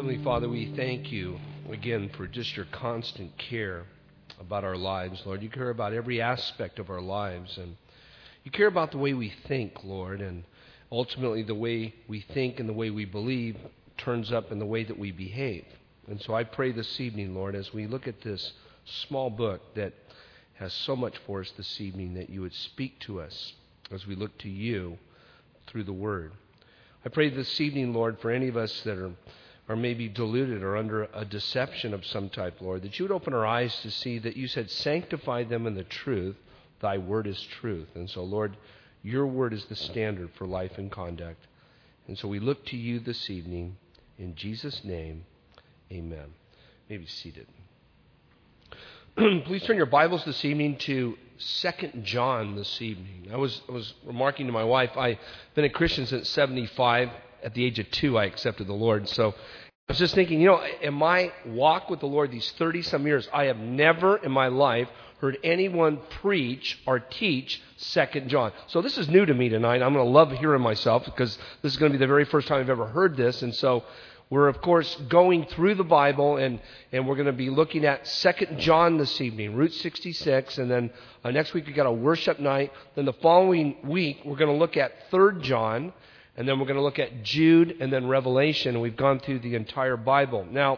Heavenly Father, we thank you again for just your constant care about our lives, Lord. You care about every aspect of our lives, and you care about the way we think, Lord, and ultimately the way we think and the way we believe turns up in the way that we behave. And so I pray this evening, Lord, as we look at this small book that has so much for us this evening, that you would speak to us as we look to you through the Word. I pray this evening, Lord, for any of us that are maybe deluded or under a deception of some type, Lord, that you would open our eyes to see that you said, sanctify them in the truth. Thy word is truth. And so, Lord, your word is the standard for life and conduct. And so we look to you this evening. In Jesus' name, amen. You may be seated. Please turn your Bibles this evening to 2 John this evening. I was remarking to my wife, I've been a Christian since 75. At the age of 2, I accepted the Lord. So I was just thinking, in my walk with the Lord these 30-some years, I have never in my life heard anyone preach or teach 2 John. So this is new to me tonight. I'm going to love hearing myself because this is going to be the very first time I've ever heard this. And so we're, of course, going through the Bible, and we're going to be looking at 2 John this evening, Route 66, and then next week we've got a worship night. Then the following week we're going to look at 3 John, and then we're going to look at Jude and then Revelation. We've gone through the entire Bible. Now,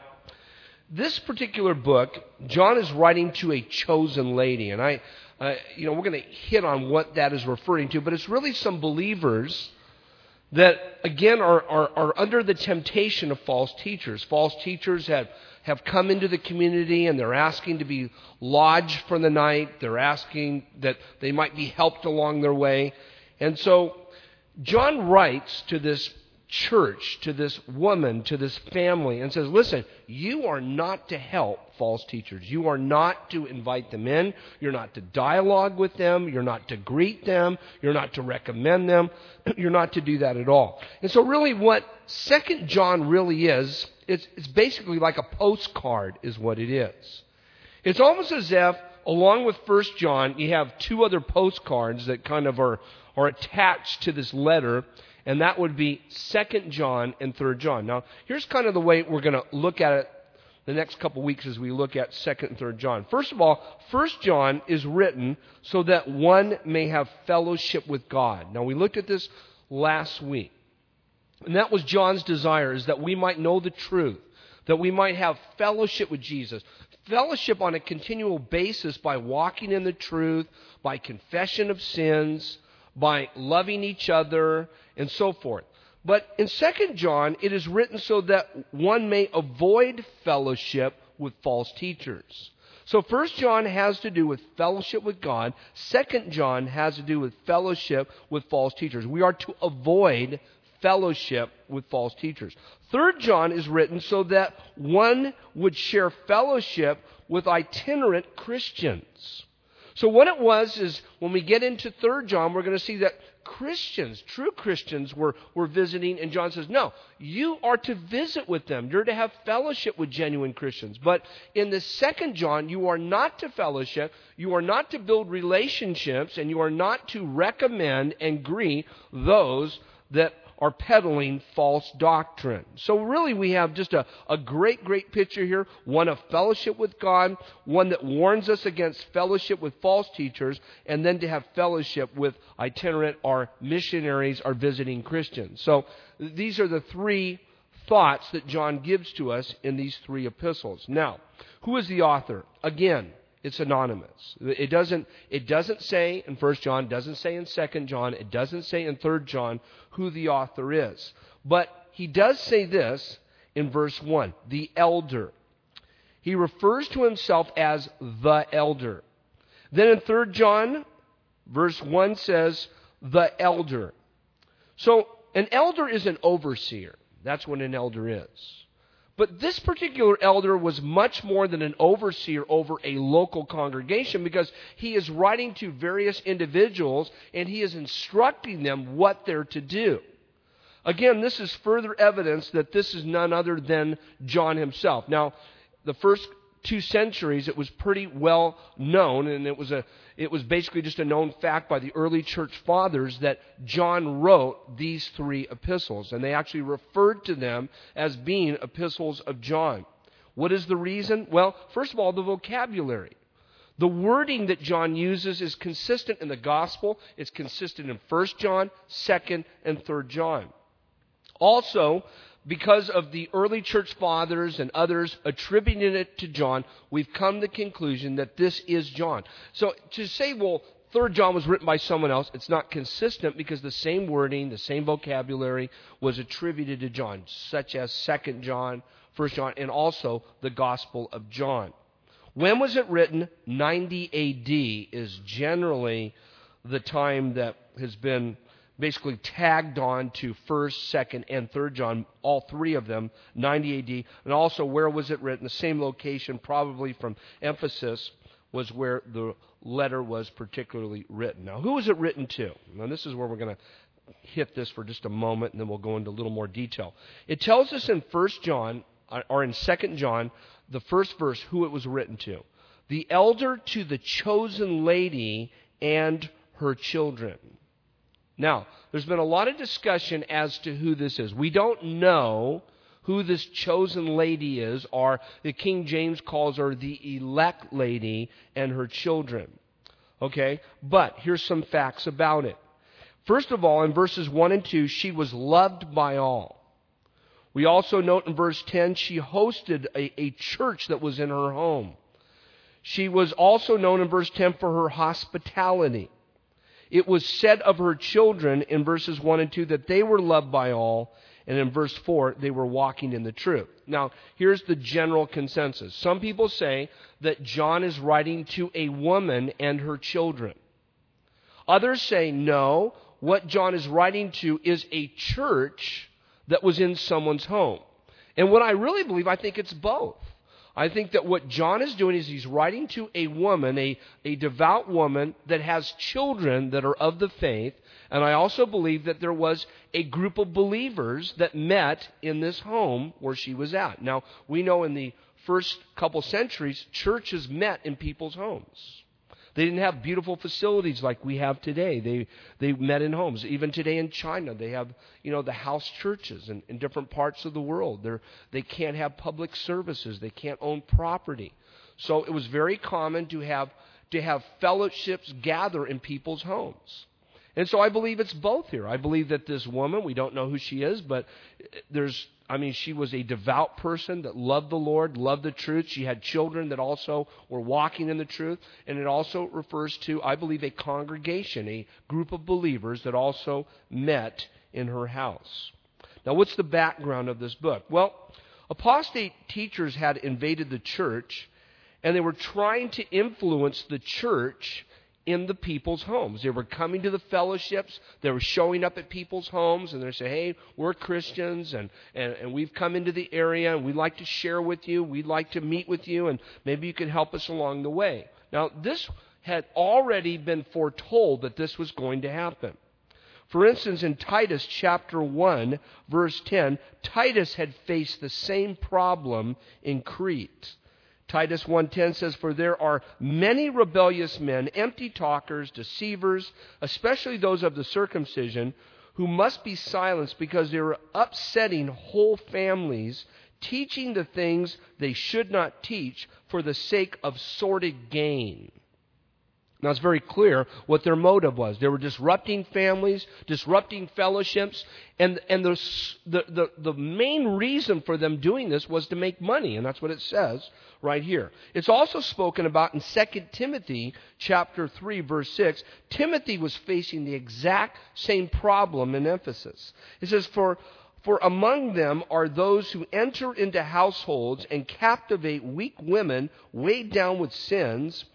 this particular book, John is writing to a chosen lady. And we're going to hit on what that is referring to. But it's really some believers that, again, are under the temptation of false teachers. False teachers have come into the community, and they're asking to be lodged for the night. They're asking that they might be helped along their way. And so John writes to this church, to this woman, to this family, and says, listen, you are not to help false teachers. You are not to invite them in. You're not to dialogue with them. You're not to greet them. You're not to recommend them. You're not to do that at all. And so really what 2 John really is, it's basically like a postcard is what it is. It's almost as if, along with 1 John, you have two other postcards that kind of are attached to this letter, and that would be 2 John and 3 John. Now, here's kind of the way we're going to look at it the next couple weeks as we look at 2 and 3 John. First of all, 1 John is written so that one may have fellowship with God. Now, we looked at this last week, and that was John's desire, is that we might know the truth, that we might have fellowship with Jesus. Fellowship on a continual basis by walking in the truth, by confession of sins, by loving each other, and so forth. But in 2 John, it is written so that one may avoid fellowship with false teachers. So 1 John has to do with fellowship with God. 2 John has to do with fellowship with false teachers. We are to avoid fellowship with false teachers. 3 John is written so that one would share fellowship with itinerant Christians. So what it was is, when we get into 3 John, we're going to see that Christians, true Christians, were visiting, and John says, no, you are to visit with them. You're to have fellowship with genuine Christians. But in the 2 John, you are not to fellowship, you are not to build relationships, and you are not to recommend and greet those that are peddling false doctrine. So really we have just a great picture here. One of fellowship with God, one that warns us against fellowship with false teachers, and then to have fellowship with itinerant or missionaries or visiting Christians. So these are the three thoughts that John gives to us in these three epistles. Now, who is the author? Again, it's anonymous. It doesn't say in 1 John, it doesn't say in 2 John, it doesn't say in 3 John who the author is. But he does say this in verse 1, the elder. He refers to himself as the elder. Then in 3 John, verse 1 says, the elder. So an elder is an overseer. That's what an elder is. But this particular elder was much more than an overseer over a local congregation, because he is writing to various individuals and he is instructing them what they're to do. Again, this is further evidence that this is none other than John himself. Now, the first 2 centuries, it was pretty well known, and it was basically just a known fact by the early church fathers that John wrote these 3 epistles, and they actually referred to them as being epistles of John. What is the reason? Well, first of all, the vocabulary. The wording that John uses is consistent in the gospel. It's consistent in 1 John, 2nd, and 3rd John. Also, because of the early church fathers and others attributing it to John, we've come to the conclusion that this is John. So to say, well, 3rd John was written by someone else, it's not consistent because the same wording, the same vocabulary was attributed to John, such as 2nd John, 1 John, and also the Gospel of John. When was it written? 90 A.D. is generally the time that has been basically tagged on to 1st, 2nd, and 3rd John, all 3 of them, 90 A.D. And also, where was it written? The same location, probably from Ephesus, was where the letter was particularly written. Now, who was it written to? Now, this is where we're going to hit this for just a moment, and then we'll go into a little more detail. It tells us in 1 John, or in 2 John, the first verse, who it was written to. The elder to the chosen lady and her children. Now, there's been a lot of discussion as to who this is. We don't know who this chosen lady is, or the King James calls her the elect lady and her children. Okay? But here's some facts about it. First of all, in verses 1 and 2, she was loved by all. We also note in verse 10, she hosted a church that was in her home. She was also known in verse 10 for her hospitality. It was said of her children in verses 1 and 2 that they were loved by all, and in verse 4, they were walking in the truth. Now, here's the general consensus. Some people say that John is writing to a woman and her children. Others say no, what John is writing to is a church that was in someone's home. And what I really believe, I think it's both. I think that what John is doing is he's writing to a woman, a devout woman that has children that are of the faith. And I also believe that there was a group of believers that met in this home where she was at. Now, we know in the first couple centuries, churches met in people's homes. They didn't have beautiful facilities like we have today. They met in homes. Even today in China, they have, the house churches in different parts of the world. They can't have public services. They can't own property. So it was very common to have fellowships gather in people's homes. And so I believe it's both here. I believe that this woman, we don't know who she is, but she was a devout person that loved the Lord, loved the truth. She had children that also were walking in the truth. And it also refers to, I believe, a congregation, a group of believers that also met in her house. Now, what's the background of this book? Well, apostate teachers had invaded the church, and they were trying to influence the church in the people's homes. They were coming to the fellowships. They were showing up at people's homes, and they say, hey, we're Christians, and we've come into the area, and we'd like to share with you. We'd like to meet with you, and maybe you can help us along the way. Now, this had already been foretold that this was going to happen. For instance, in Titus chapter 1, verse 10, Titus had faced the same problem in Crete. Titus 1:10 says, for there are many rebellious men, empty talkers, deceivers, especially those of the circumcision, who must be silenced because they are upsetting whole families, teaching the things they should not teach for the sake of sordid gain. Now, it's very clear what their motive was. They were disrupting families, disrupting fellowships, and the main reason for them doing this was to make money, and that's what it says right here. It's also spoken about in 2 Timothy chapter 3, verse 6. Timothy was facing the exact same problem in Ephesus. It says, For among them are those who enter into households and captivate weak women weighed down with sins,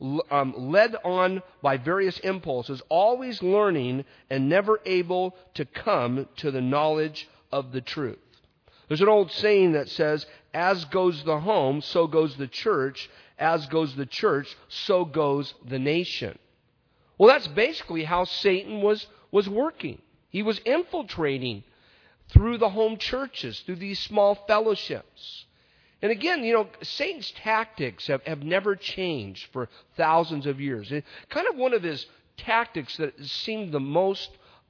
led on by various impulses, always learning and never able to come to the knowledge of the truth. There's an old saying that says, as goes the home, so goes the church. As goes the church, so goes the nation. Well, that's basically how Satan was working. He was infiltrating through the home churches, through these small fellowships. And again, Satan's tactics have never changed for thousands of years. And kind of one of his tactics that seemed the most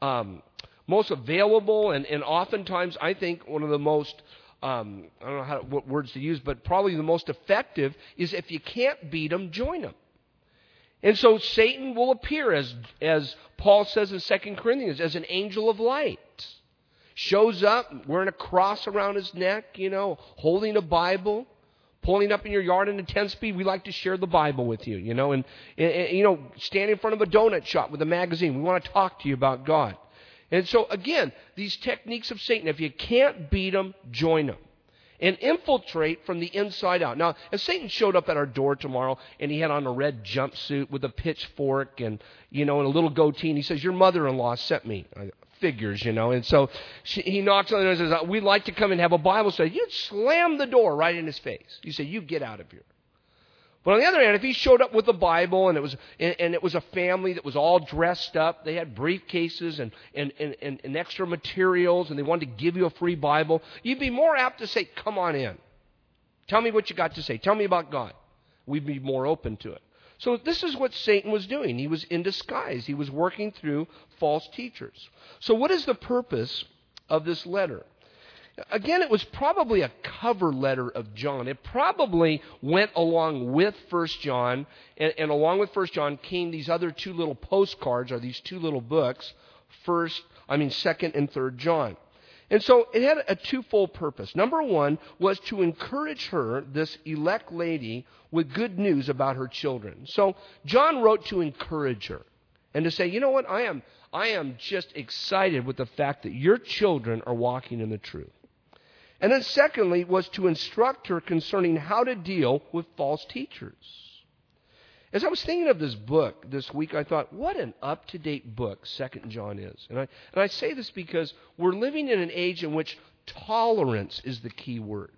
available and oftentimes I think one of the most, I don't know what words to use, but probably the most effective is if you can't beat them, join them. And so Satan will appear, as Paul says in 2 Corinthians, as an angel of light. Shows up wearing a cross around his neck, holding a Bible, pulling up in your yard in a 10-speed. We like to share the Bible with you, and standing in front of a donut shop with a magazine. We want to talk to you about God. And so, again, these techniques of Satan, if you can't beat them, join them. And infiltrate from the inside out. Now, if Satan showed up at our door tomorrow and he had on a red jumpsuit with a pitchfork and, and a little goatee, and he says, your mother-in-law sent me. Figures, and so he knocks on the door and says, we'd like to come and have a Bible study. You'd slam the door right in his face. You say, you get out of here. But on the other hand, if he showed up with a Bible and it was a family that was all dressed up, they had briefcases and extra materials, and they wanted to give you a free Bible, you'd be more apt to say, come on in. Tell me what you got to say. Tell me about God. We'd be more open to it. So this is what Satan was doing. He was in disguise. He was working through false teachers. So what is the purpose of this letter? Again, it was probably a cover letter of John. It probably went along with 1 John, and along with 1 John came these other two little postcards, or these two little books, 2nd and 3rd John. And so it had a twofold purpose. Number one was to encourage her, this elect lady, with good news about her children. So John wrote to encourage her and to say, you know what, I am just excited with the fact that your children are walking in the truth. And then secondly was to instruct her concerning how to deal with false teachers. As I was thinking of this book this week, I thought, what an up-to-date book 2 John is. And I say this because we're living in an age in which tolerance is the key word.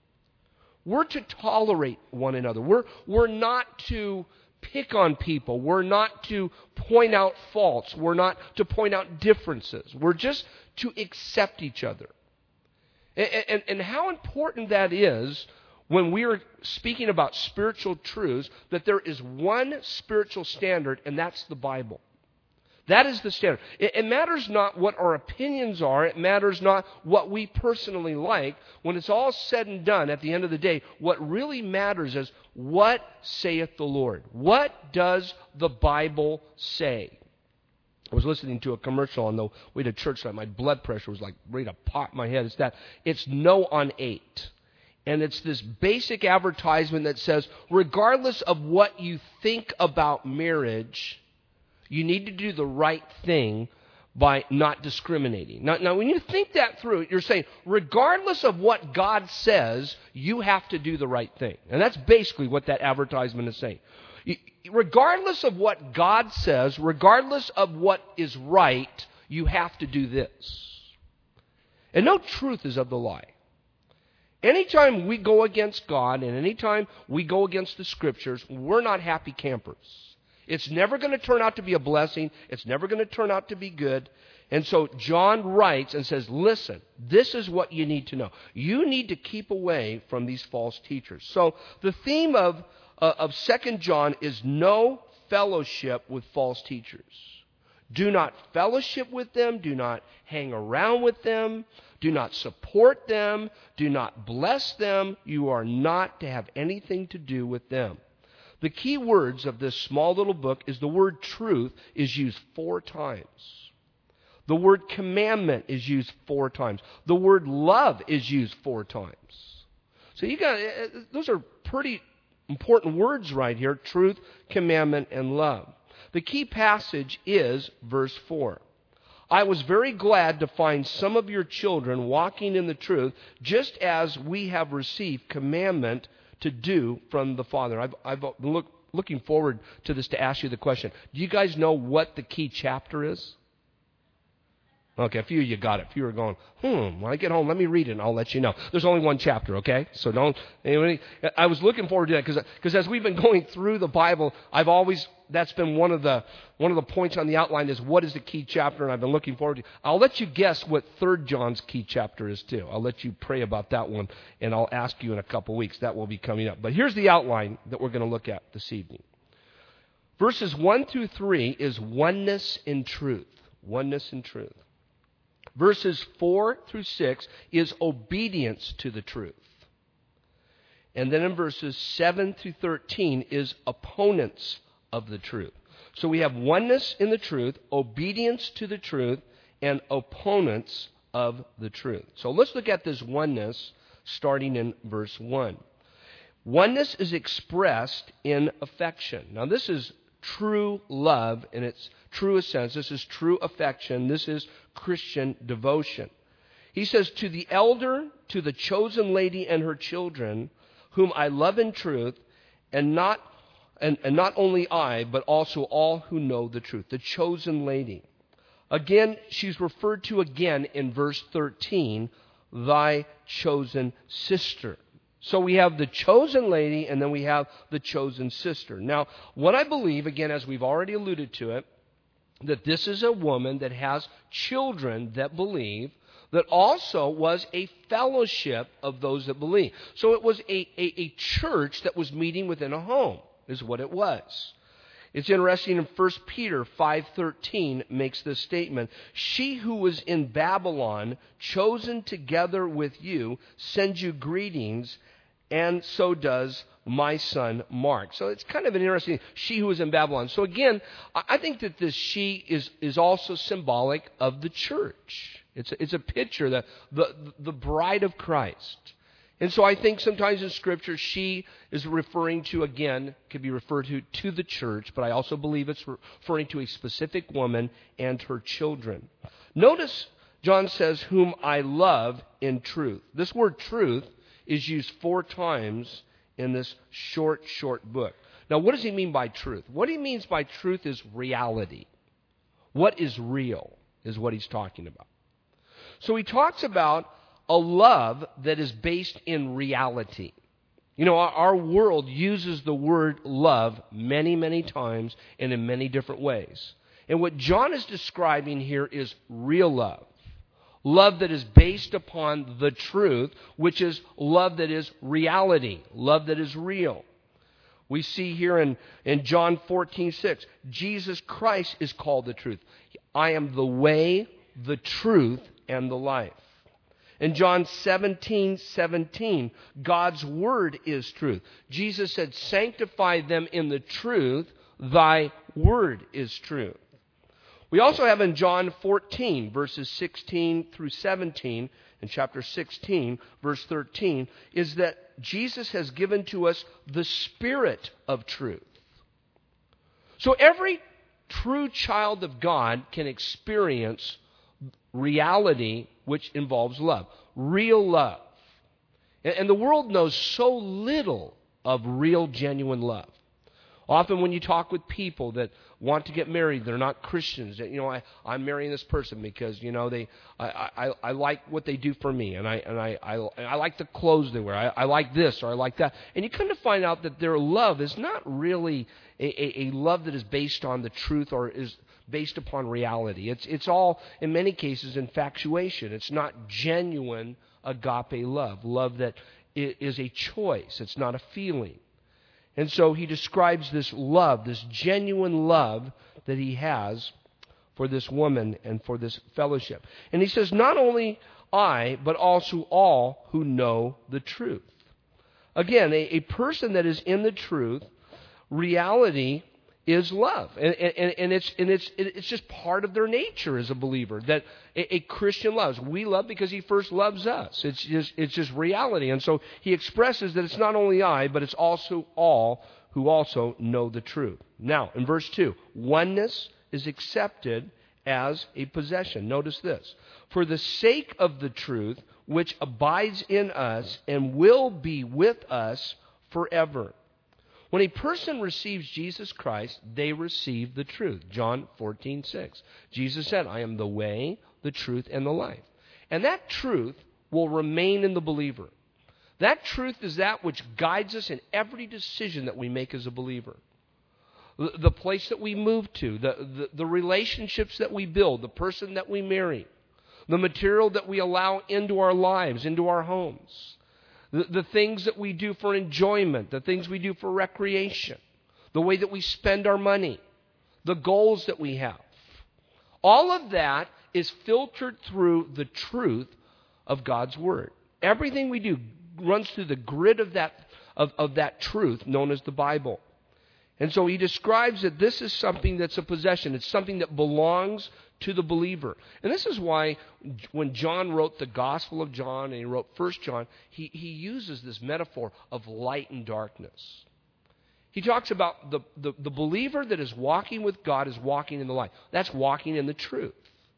We're to tolerate one another. We're not to pick on people. We're not to point out faults. We're not to point out differences. We're just to accept each other. And how important that is when we are speaking about spiritual truths, that there is one spiritual standard, and that's the Bible. That is the standard. It matters not what our opinions are. It matters not what we personally like. When it's all said and done, at the end of the day, what really matters is, what saith the Lord? What does the Bible say? I was listening to a commercial on the way to church tonight. My blood pressure was like ready to pop my head. It's No on 8. And it's this basic advertisement that says, regardless of what you think about marriage, you need to do the right thing by not discriminating. Now, when you think that through, you're saying, regardless of what God says, you have to do the right thing. And that's basically what that advertisement is saying. Regardless of what God says, regardless of what is right, you have to do this. And no truth is of the lie. Anytime we go against God and anytime we go against the Scriptures, we're not happy campers. It's never going to turn out to be a blessing. It's never going to turn out to be good. And so John writes and says, listen, this is what you need to know. You need to keep away from these false teachers. So the theme of 2 John is no fellowship with false teachers. Do not fellowship with them. Do not hang around with them. Do not support them. Do not bless them. You are not to have anything to do with them. The key words of this small little book is the word truth is used 4 times. The word commandment is used 4 times. The word love is used 4 times. So those are pretty important words right here: truth, commandment, and love. The key passage is verse 4. I was very glad to find some of your children walking in the truth, just as we have received commandment to do from the Father. I've been looking forward to this to ask you the question. Do you guys know what the key chapter is? Okay, a few of you got it. A few are going, when I get home, let me read it and I'll let you know. There's only one chapter, okay? So don't, anyway, I was looking forward to that because as we've been going through the Bible, that's been one of the points on the outline is what is the key chapter, and I've been looking forward to. I'll let you guess what 3 John's key chapter is too. I'll let you pray about that one, and I'll ask you in a couple weeks. That will be coming up. But here's the outline that we're going to look at this evening. Verses 1 through 3 is oneness in truth. Oneness in truth. Verses 4 through 6 is obedience to the truth. And then in verses 7 through 13 is opponents of the truth. So we have oneness in the truth, obedience to the truth, and opponents of the truth. So let's look at this oneness starting in verse 1. Oneness is expressed in affection. Now this is true love in its truest sense. This is true affection. This is Christian devotion. He says, to the elder, to the chosen lady and her children, whom I love in truth, and not only I, but also all who know the truth. The chosen lady. Again, she's referred to again in verse 13, thy chosen sister. So we have the chosen lady, and then we have the chosen sister. Now, what I believe, again, as we've already alluded to it, that this is a woman that has children that believe, that also was a fellowship of those that believe. So it was a church that was meeting within a home, is what it was. It's interesting in 1 Peter 5:13 makes this statement. She who was in Babylon, chosen together with you, sends you greetings, and so does my son Mark. So it's kind of an interesting, she who was in Babylon. So again, I think that this she is also symbolic of the church. It's a picture, the bride of Christ. And so I think sometimes in Scripture, she is referring to, again, could be referred to the church, but I also believe it's referring to a specific woman and her children. Notice John says, whom I love in truth. This word truth is used 4 times in this short book. Now, what does he mean by truth? What he means by truth is reality. What is real is what he's talking about. So he talks about a love that is based in reality. You know, our world uses the word love many, many times and in many different ways. And what John is describing here is real love. Love that is based upon the truth, which is love that is reality, love that is real. We see here in John 14:6, Jesus Christ is called the truth. I am the way, the truth, and the life. In John 17:17, God's word is truth. Jesus said, sanctify them in the truth, thy word is truth. We also have in John 14, verses 16 through 17, and chapter 16, verse 13, is that Jesus has given to us the Spirit of truth. So every true child of God can experience reality which involves love, real love. And the world knows so little of real, genuine love. Often when you talk with people that want to get married, they're not Christians. You know, I'm marrying this person because, you know, I like what they do for me, and I like the clothes they wear. I like this or I like that. And you kind of find out that their love is not really a love that is based on the truth or is based upon reality. It's all, in many cases, infatuation. It's not genuine agape love, love that is a choice. It's not a feeling. And so he describes this love, this genuine love that he has for this woman and for this fellowship. And he says, not only I, but also all who know the truth. Again, a person that is in the truth, reality is love. And it's just part of their nature as a believer, that a Christian loves. We love because he first loves us. It's just reality. And so he expresses that it's not only I, but it's also all who also know the truth. Now, in verse 2, oneness is accepted as a possession. Notice this. For the sake of the truth, which abides in us and will be with us forever. When a person receives Jesus Christ, they receive the truth. John 14:6. Jesus said, I am the way, the truth, and the life. And that truth will remain in the believer. That truth is that which guides us in every decision that we make as a believer. The place that we move to, the relationships that we build, the person that we marry, the material that we allow into our lives, into our homes, the things that we do for enjoyment, the things we do for recreation, the way that we spend our money, the goals that we have. All of that is filtered through the truth of God's Word. Everything we do runs through the grid of that truth known as the Bible. And so he describes that this is something that's a possession. It's something that belongs to the believer. And this is why when John wrote the Gospel of John and he wrote 1 John, he uses this metaphor of light and darkness. He talks about the believer that is walking with God is walking in the light. That's walking in the truth.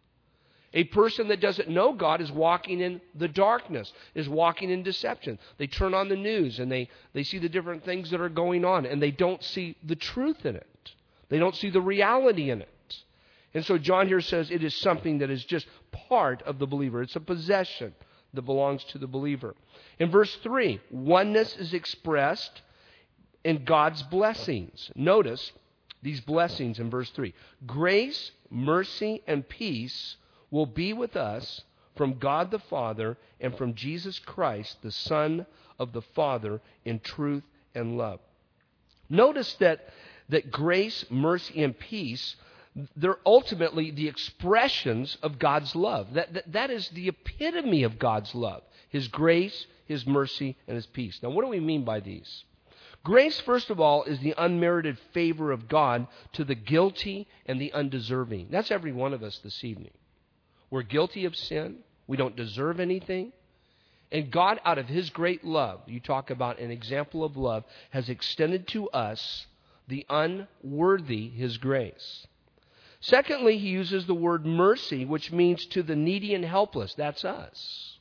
A person that doesn't know God is walking in the darkness, is walking in deception. They turn on the news and they see the different things that are going on and they don't see the truth in it. They don't see the reality in it. And so John here says it is something that is just part of the believer. It's a possession that belongs to the believer. In verse 3, oneness is expressed in God's blessings. Notice these blessings in verse 3. Grace, mercy, and peace will be with us from God the Father and from Jesus Christ, the Son of the Father, in truth and love. Notice that grace, mercy, and peace, they're ultimately the expressions of God's love. That is the epitome of God's love. His grace, His mercy, and His peace. Now, what do we mean by these? Grace, first of all, is the unmerited favor of God to the guilty and the undeserving. That's every one of us this evening. We're guilty of sin. We don't deserve anything. And God, out of His great love, you talk about an example of love, has extended to us, the unworthy, His grace. Secondly, He uses the word mercy, which means to the needy and helpless. That's us.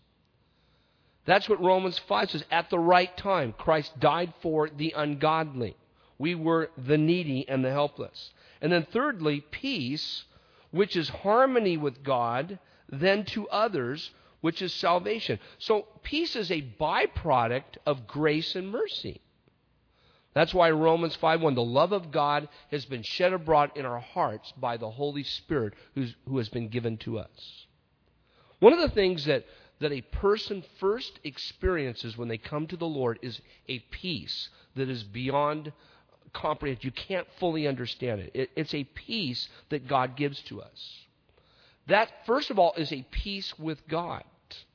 That's what Romans 5 says. At the right time, Christ died for the ungodly. We were the needy and the helpless. And then thirdly, peace, which is harmony with God, then to others, which is salvation. So peace is a byproduct of grace and mercy. That's why Romans 5:1, the love of God has been shed abroad in our hearts by the Holy Spirit who has been given to us. One of the things that a person first experiences when they come to the Lord is a peace that is beyond comprehension. You can't fully understand it. It's a peace that God gives to us. That, first of all, is a peace with God.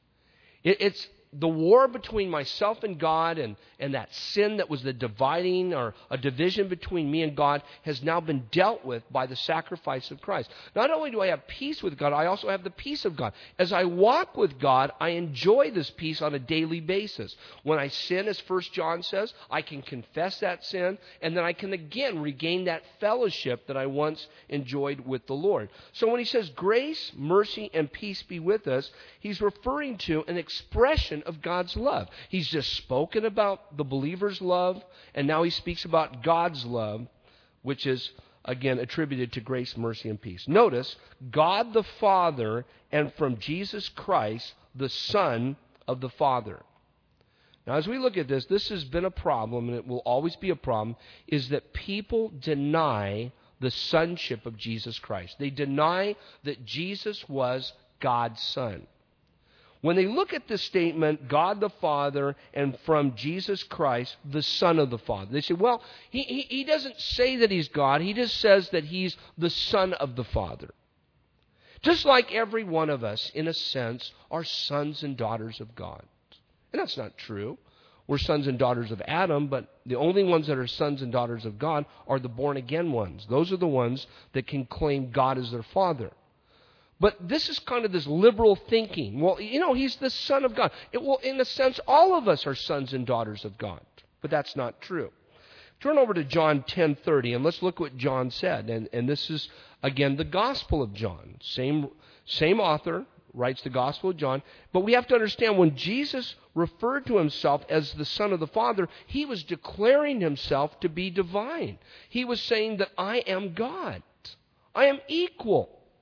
It's the war between myself and God and that sin that was the dividing or a division between me and God has now been dealt with by the sacrifice of Christ. Not only do I have peace with God, I also have the peace of God. As I walk with God, I enjoy this peace on a daily basis. When I sin, as 1 John says, I can confess that sin and then I can again regain that fellowship that I once enjoyed with the Lord. So when he says grace, mercy, and peace be with us, he's referring to an expression of God's love. He's just spoken about the believer's love, and now he speaks about God's love, which is, again, attributed to grace, mercy, and peace. Notice, God the Father and from Jesus Christ, the Son of the Father. Now, as we look at this, this has been a problem, and it will always be a problem, is that people deny the sonship of Jesus Christ. They deny that Jesus was God's Son. When they look at this statement, God the Father and from Jesus Christ, the Son of the Father, they say, well, he doesn't say that He's God. He just says that He's the Son of the Father. Just like every one of us, in a sense, are sons and daughters of God. And that's not true. We're sons and daughters of Adam, but the only ones that are sons and daughters of God are the born-again ones. Those are the ones that can claim God as their Father. But this is kind of this liberal thinking. Well, He's the Son of God. Well, in a sense, all of us are sons and daughters of God. But that's not true. Turn over to John 10:30, and let's look what John said. And this is, again, the Gospel of John. Same author writes the Gospel of John. But we have to understand, when Jesus referred to Himself as the Son of the Father, He was declaring Himself to be divine. He was saying that I am God. I am equal.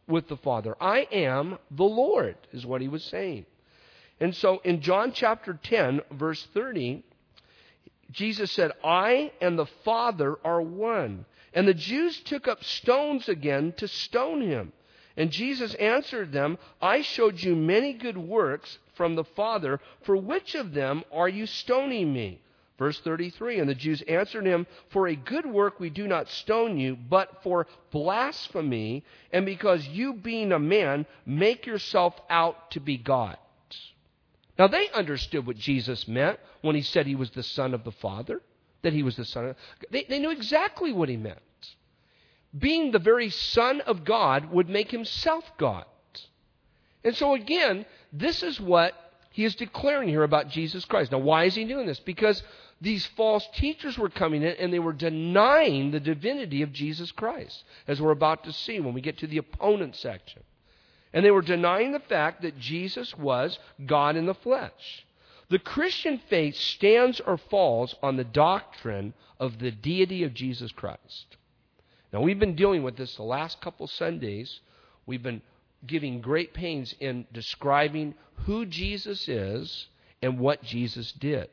with the Father. I am the Lord, is what he was saying. And so in John chapter 10, verse 30, Jesus said, I and the Father are one. And the Jews took up stones again to stone him. And Jesus answered them, I showed you many good works from the Father. For which of them are you stoning me? Verse 33, and the Jews answered him, for a good work we do not stone you, but for blasphemy, and because you being a man, make yourself out to be God. Now they understood what Jesus meant when he said he was the Son of the Father, that he was the Son of... They knew exactly what he meant. Being the very Son of God would make himself God. And so again, this is what he is declaring here about Jesus Christ. Now why is he doing this? Because these false teachers were coming in and they were denying the divinity of Jesus Christ, as we're about to see when we get to the opponent section. And they were denying the fact that Jesus was God in the flesh. The Christian faith stands or falls on the doctrine of the deity of Jesus Christ. Now, we've been dealing with this the last couple Sundays. We've been giving great pains in describing who Jesus is and what Jesus did.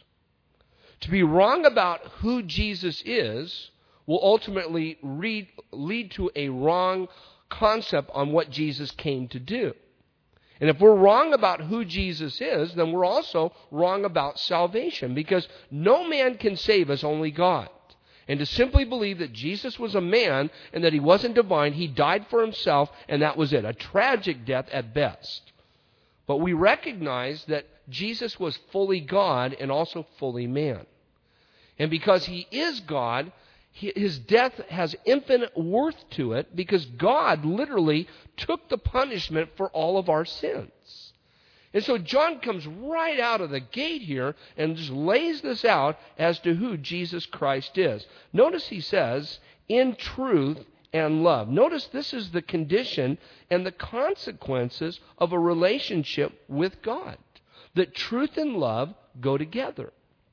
To be wrong about who Jesus is will ultimately lead to a wrong concept on what Jesus came to do. And if we're wrong about who Jesus is, then we're also wrong about salvation, because no man can save us, only God. And to simply believe that Jesus was a man and that he wasn't divine, he died for himself, and that was it. A tragic death at best. But we recognize that Jesus was fully God and also fully man. And because he is God, his death has infinite worth to it, because God literally took the punishment for all of our sins. And so John comes right out of the gate here and just lays this out as to who Jesus Christ is. Notice he says, in truth and love. Notice this is the condition and the consequences of a relationship with God. That truth and love go together.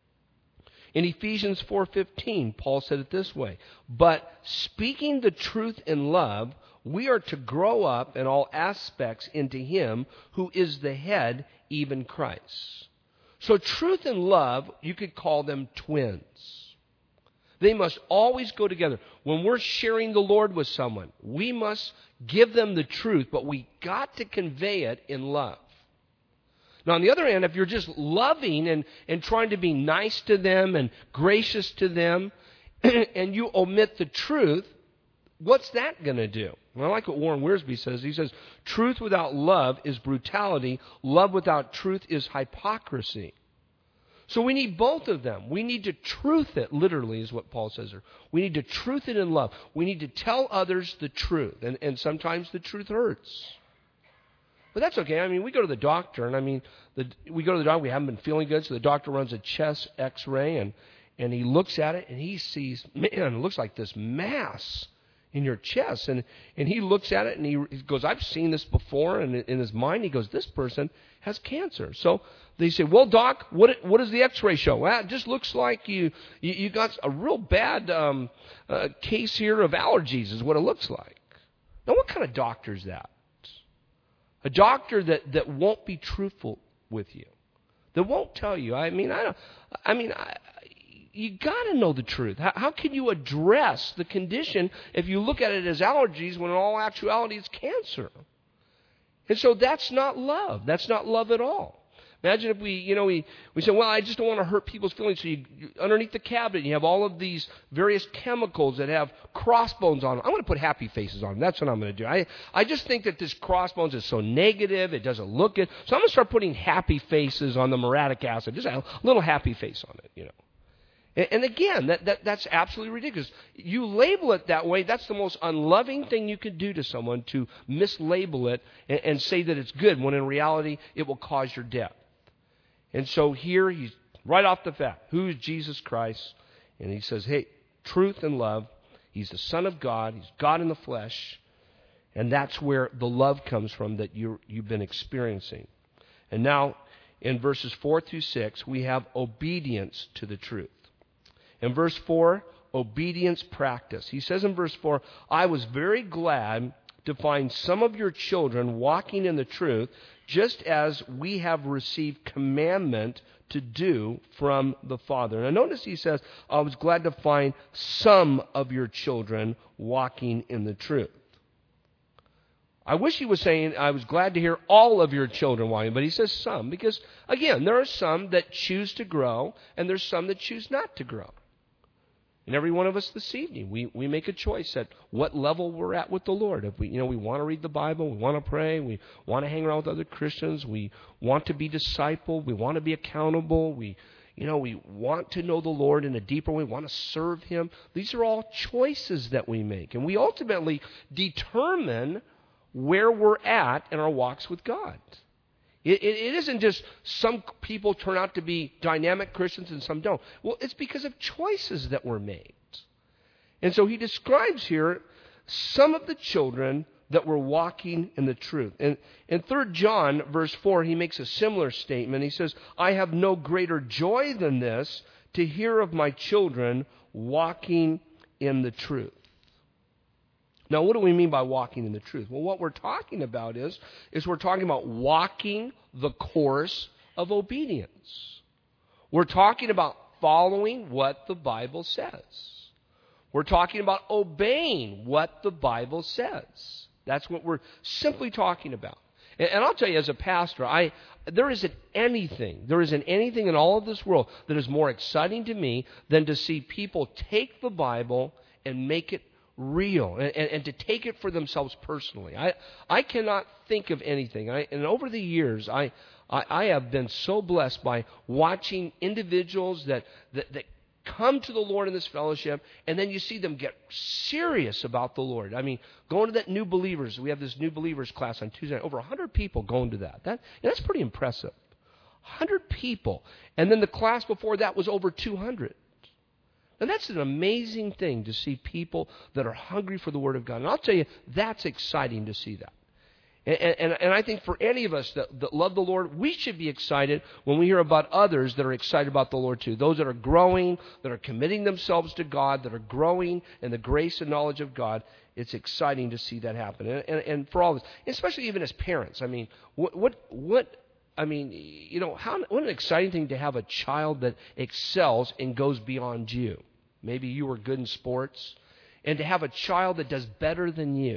In Ephesians 4:15, Paul said it this way, but speaking the truth in love, we are to grow up in all aspects into him who is the head, even Christ. So truth and love, you could call them twins. They must always go together. When we're sharing the Lord with someone, we must give them the truth, but we got to convey it in love. Now, on the other hand, if you're just loving and trying to be nice to them and gracious to them, and you omit the truth, what's that going to do? Well, I like what Warren Wiersbe says. He says, truth without love is brutality. Love without truth is hypocrisy. So we need both of them. We need to truth it, literally, is what Paul says there. We need to truth it in love. We need to tell others the truth. And sometimes the truth hurts. But that's okay. I mean, we go to the doctor, and we go to the doctor. We haven't been feeling good, so the doctor runs a chest X-ray, and he looks at it, and he sees, man, it looks like this mass in your chest. And he looks at it, and he goes, I've seen this before. And in his mind, he goes, this person has cancer. So they say, well, doc, what does the X-ray show? Well, it just looks like you got a real bad case here of allergies is what it looks like. Now, what kind of doctor is that? A doctor that won't be truthful with you, that won't tell you. You got to know the truth. How can you address the condition if you look at it as allergies when in all actuality it's cancer? And so that's not love. That's not love at all. Imagine if we say, well, I just don't want to hurt people's feelings. So you underneath the cabinet, you have all of these various chemicals that have crossbones on them. I'm going to put happy faces on them. That's what I'm going to do. I just think that this crossbones is so negative. It doesn't look good. So I'm going to start putting happy faces on the muriatic acid. Just a little happy face on it, And again, that's absolutely ridiculous. You label it that way, that's the most unloving thing you could do to someone, to mislabel it and say that it's good, when in reality it will cause your death. And so here he's right off the bat. Who is Jesus Christ? And he says, hey, truth and love. He's the Son of God. He's God in the flesh. And that's where the love comes from that you've been experiencing. And now in verses 4 through 6, we have obedience to the truth. In verse 4, obedience practice. He says in verse 4, I was very glad to find some of your children walking in the truth, just as we have received commandment to do from the Father. Now notice he says, I was glad to find some of your children walking in the truth. I wish he was saying, I was glad to hear all of your children walking, but he says some, because, again, there are some that choose to grow, and there's some that choose not to grow. And every one of us this evening, we make a choice at what level we're at with the Lord. If we want to read the Bible, we want to pray, we want to hang around with other Christians, we want to be discipled, we want to be accountable, we want to know the Lord in a deeper way, we want to serve Him. These are all choices that we make, and we ultimately determine where we're at in our walks with God. It isn't just some people turn out to be dynamic Christians and some don't. Well, it's because of choices that were made. And so he describes here some of the children that were walking in the truth. And in 3 John, verse 4, he makes a similar statement. He says, I have no greater joy than this, to hear of my children walking in the truth. Now, what do we mean by walking in the truth? Well, what we're talking about is we're talking about walking the course of obedience. We're talking about following what the Bible says. We're talking about obeying what the Bible says. That's what we're simply talking about. And I'll tell you, as a pastor, there isn't anything in all of this world that is more exciting to me than to see people take the Bible and make it real, and to take it for themselves personally. I cannot think of anything. And over the years, I have been so blessed by watching individuals that come to the Lord in this fellowship, and then you see them get serious about the Lord. I mean, going to that new believers. We have this new believers class on Tuesday night. Over 100 people going to that. That's pretty impressive. 100 people. And then the class before that was over 200. And that's an amazing thing to see people that are hungry for the Word of God. And I'll tell you, that's exciting to see that. And I think for any of us that love the Lord, we should be excited when we hear about others that are excited about the Lord too. Those that are growing, that are committing themselves to God, that are growing in the grace and knowledge of God. It's exciting to see that happen. And for all of us, especially even as parents, I mean, what an exciting thing to have a child that excels and goes beyond you. Maybe you were good in sports, and to have a child that does better than you.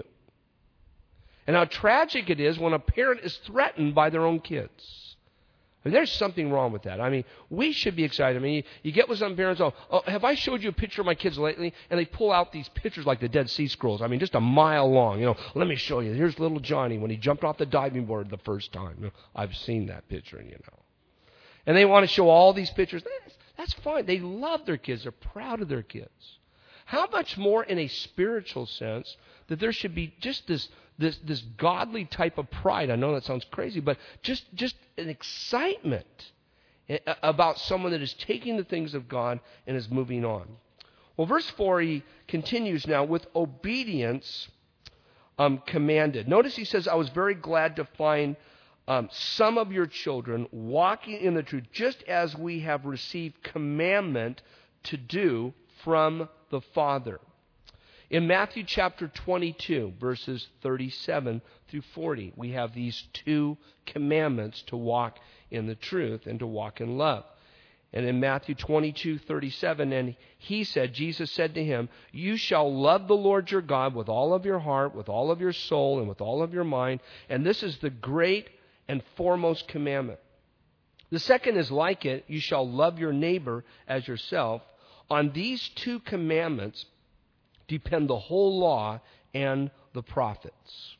And how tragic it is when a parent is threatened by their own kids. I mean, there's something wrong with that. I mean, we should be excited. I mean, you get with some parents, have I showed you a picture of my kids lately? And they pull out these pictures like the Dead Sea Scrolls. I mean, just a mile long. Let me show you. Here's little Johnny when he jumped off the diving board the first time. I've seen that picture, And they want to show all these pictures. That's fine. They love their kids. They're proud of their kids. How much more in a spiritual sense that there should be just this godly type of pride. I know that sounds crazy, but just an excitement about someone that is taking the things of God and is moving on. Well, verse 4, he continues now with obedience commanded. Notice he says, I was very glad to find some of your children walking in the truth, just as we have received commandment to do from the Father. In Matthew chapter 22, verses 37 through 40, we have these two commandments to walk in the truth and to walk in love. And in Matthew 22:37, and Jesus said to him, you shall love the Lord your God with all of your heart, with all of your soul, and with all of your mind. And this is the great and foremost commandment. The second is like it, you shall love your neighbor as yourself. On these two commandments depend the whole law and the prophets.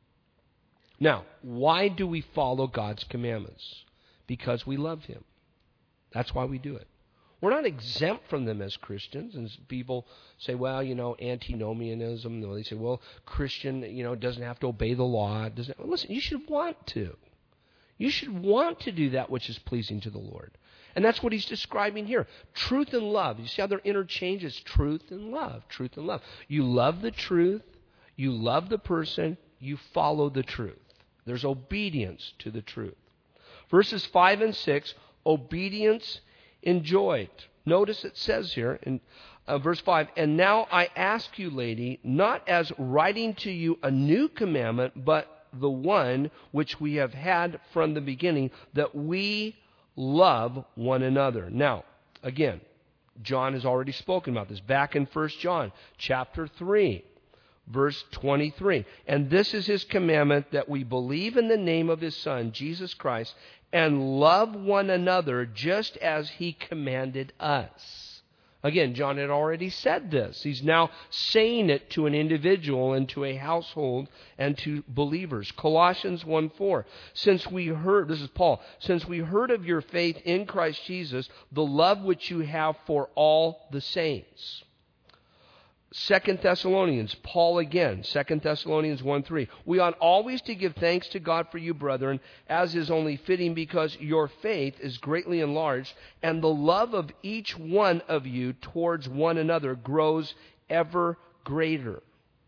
Now, why do we follow God's commandments? Because we love Him. That's why we do it. We're not exempt from them as Christians. And people say, well, antinomianism. They say, well, Christian, doesn't have to obey the law. Listen, you should want to. You should want to do that which is pleasing to the Lord. And that's what he's describing here. Truth and love. You see how they're interchanged? It's truth and love. Truth and love. You love the truth. You love the person. You follow the truth. There's obedience to the truth. Verses 5 and 6, obedience enjoyed. Notice it says here, verse 5, and now I ask you, lady, not as writing to you a new commandment, but the one which we have had from the beginning, that we love one another. Now, again, John has already spoken about this back in 1 John chapter 3, verse 23. And this is his commandment, that we believe in the name of his Son, Jesus Christ, and love one another just as he commanded us. Again, John had already said this. He's now saying it to an individual and to a household and to believers. Colossians 1:4. Since we heard, this is Paul, since we heard of your faith in Christ Jesus, the love which you have for all the saints. 2 Thessalonians, Paul again, 2 Thessalonians 1:3. We ought always to give thanks to God for you, brethren, as is only fitting, because your faith is greatly enlarged, and the love of each one of you towards one another grows ever greater.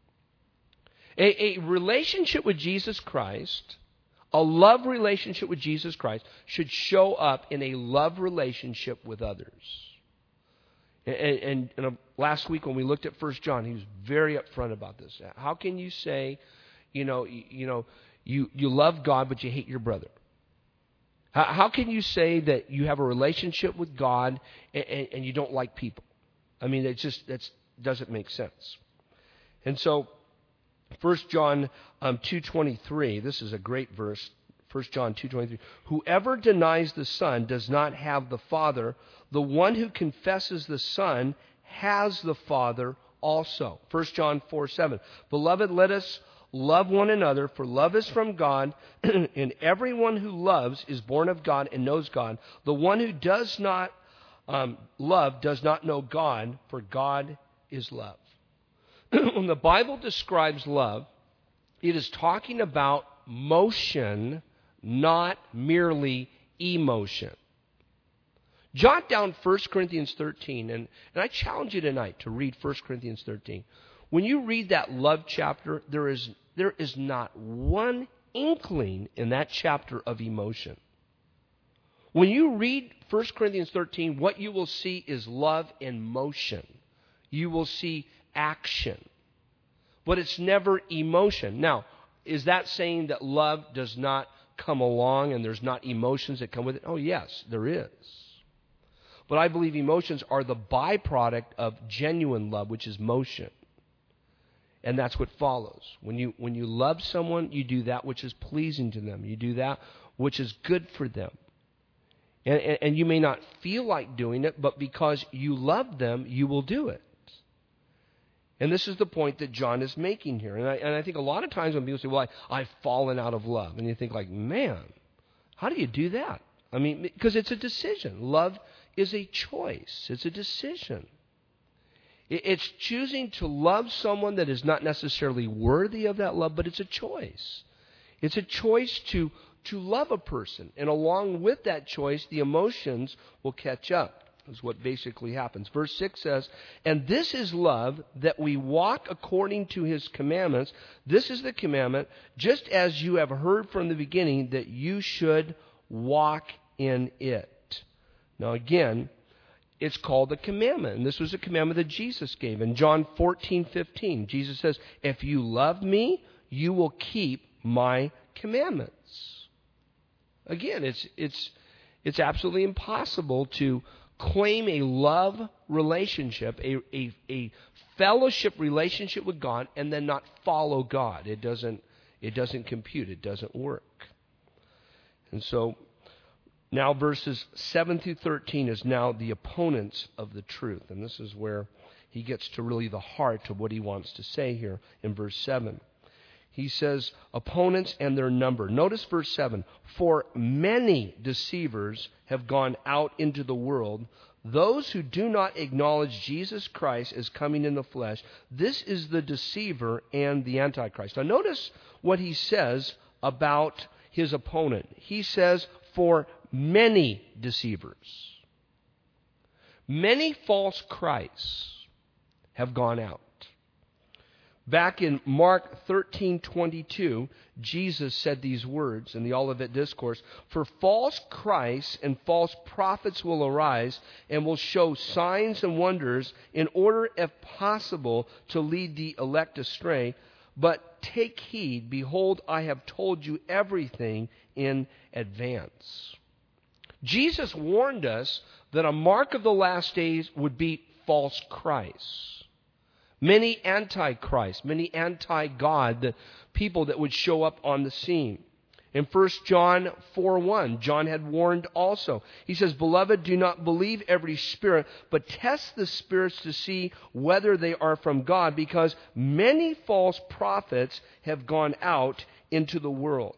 A relationship with Jesus Christ, a love relationship with Jesus Christ, should show up in a love relationship with others. And last week when we looked at 1 John, he was very upfront about this. How can you say, you love God but you hate your brother? How can you say that you have a relationship with God and you don't like people? I mean, that doesn't make sense. And so, 1 John 2:23, this is a great verse. 1 John 2:23. Whoever denies the Son does not have the Father. The one who confesses the Son has the Father also. 1 John 4:7. Beloved, let us love one another, for love is from God, and everyone who loves is born of God and knows God. The one who does not love does not know God, for God is love. When the Bible describes love, it is talking about motion, not merely emotion. Jot down 1 Corinthians 13, and I challenge you tonight to read 1 Corinthians 13. When you read that love chapter, there is not one inkling in that chapter of emotion. When you read 1 Corinthians 13, what you will see is love in motion. You will see action. But it's never emotion. Now, is that saying that love does not come along and there's not emotions that come with it? Oh, yes, there is. But I believe emotions are the byproduct of genuine love, which is motion. And that's what follows. When you love someone, you do that which is pleasing to them. You do that which is good for them. And you may not feel like doing it, but because you love them, you will do it. And this is the point that John is making here. And I think a lot of times when people say, well, I've fallen out of love. And you think like, man, how do you do that? I mean, because it's a decision. Love is a choice. It's a decision. It's choosing to love someone that is not necessarily worthy of that love, but it's a choice. It's a choice to love a person. And along with that choice, the emotions will catch up. Is what basically happens. Verse 6 says, and this is love, that we walk according to his commandments. This is the commandment, just as you have heard from the beginning, that you should walk in it. Now again, it's called a commandment. And this was a commandment that Jesus gave. In John 14:15, Jesus says, if you love me, you will keep my commandments. Again, it's absolutely impossible to claim a love relationship, a fellowship relationship with God, and then not follow God. It doesn't compute. It doesn't work. And so now verses 7 through 13 is now the opponents of the truth. And this is where he gets to really the heart of what he wants to say here in verse 7. He says, opponents and their number. Notice verse 7. For many deceivers have gone out into the world, those who do not acknowledge Jesus Christ as coming in the flesh. This is the deceiver and the Antichrist. Now notice what he says about his opponent. He says, for many deceivers. Many false Christs have gone out. Back in Mark 13:22, Jesus said these words in the Olivet Discourse, "For false Christs and false prophets will arise and will show signs and wonders in order, if possible, to lead the elect astray. But take heed, behold, I have told you everything in advance." Jesus warned us that a mark of the last days would be false Christs. Many antichrists, many anti-God, the people that would show up on the scene. In 1 John 4:1, John had warned also. He says, "Beloved, do not believe every spirit, but test the spirits to see whether they are from God, because many false prophets have gone out into the world."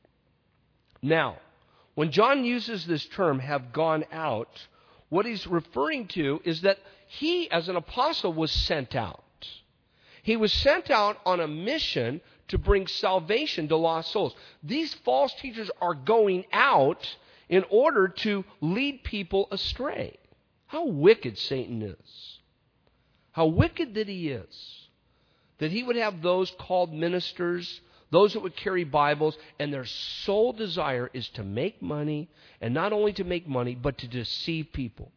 Now, when John uses this term, "have gone out," what he's referring to is that he, as an apostle, was sent out. He was sent out on a mission to bring salvation to lost souls. These false teachers are going out in order to lead people astray. How wicked Satan is. How wicked that he is. That he would have those called ministers, those that would carry Bibles, and their sole desire is to make money, and not only to make money, but to deceive people.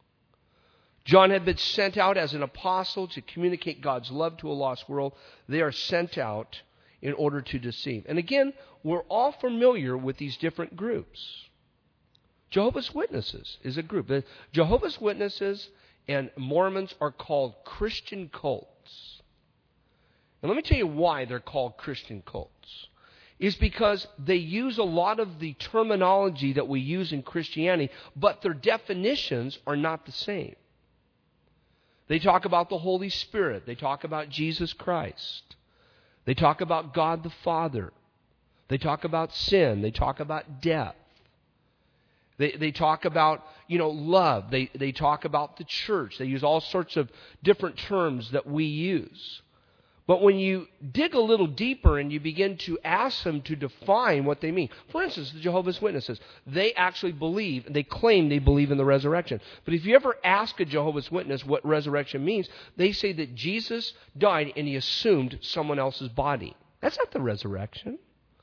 John had been sent out as an apostle to communicate God's love to a lost world. They are sent out in order to deceive. And again, we're all familiar with these different groups. Jehovah's Witnesses is a group. The Jehovah's Witnesses and Mormons are called Christian cults. And let me tell you why they're called Christian cults. Is because they use a lot of the terminology that we use in Christianity, but their definitions are not the same. They talk about the Holy Spirit. They talk about Jesus Christ. They talk about God the Father. They talk about sin. They talk about death. They talk about, love. They talk about the church. They use all sorts of different terms that we use. But when you dig a little deeper and you begin to ask them to define what they mean. For instance, the Jehovah's Witnesses, they actually believe, they claim they believe in the resurrection. But if you ever ask a Jehovah's Witness what resurrection means, they say that Jesus died and he assumed someone else's body. That's not the resurrection.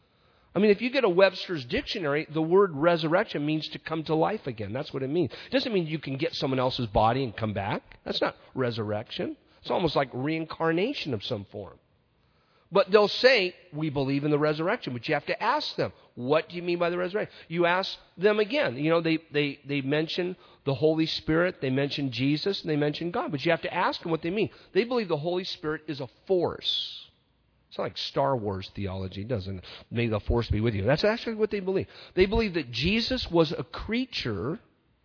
I mean, if you get a Webster's dictionary, the word resurrection means to come to life again. That's what it means. It doesn't mean you can get someone else's body and come back. That's not resurrection. It's almost like reincarnation of some form. But they'll say, we believe in the resurrection. But you have to ask them, what do you mean by the resurrection? You ask them again. They mention the Holy Spirit, they mention Jesus, and they mention God. But you have to ask them what they mean. They believe the Holy Spirit is a force. It's not like Star Wars theology, doesn't it? May the force be with you. That's actually what they believe. They believe that Jesus was a creature,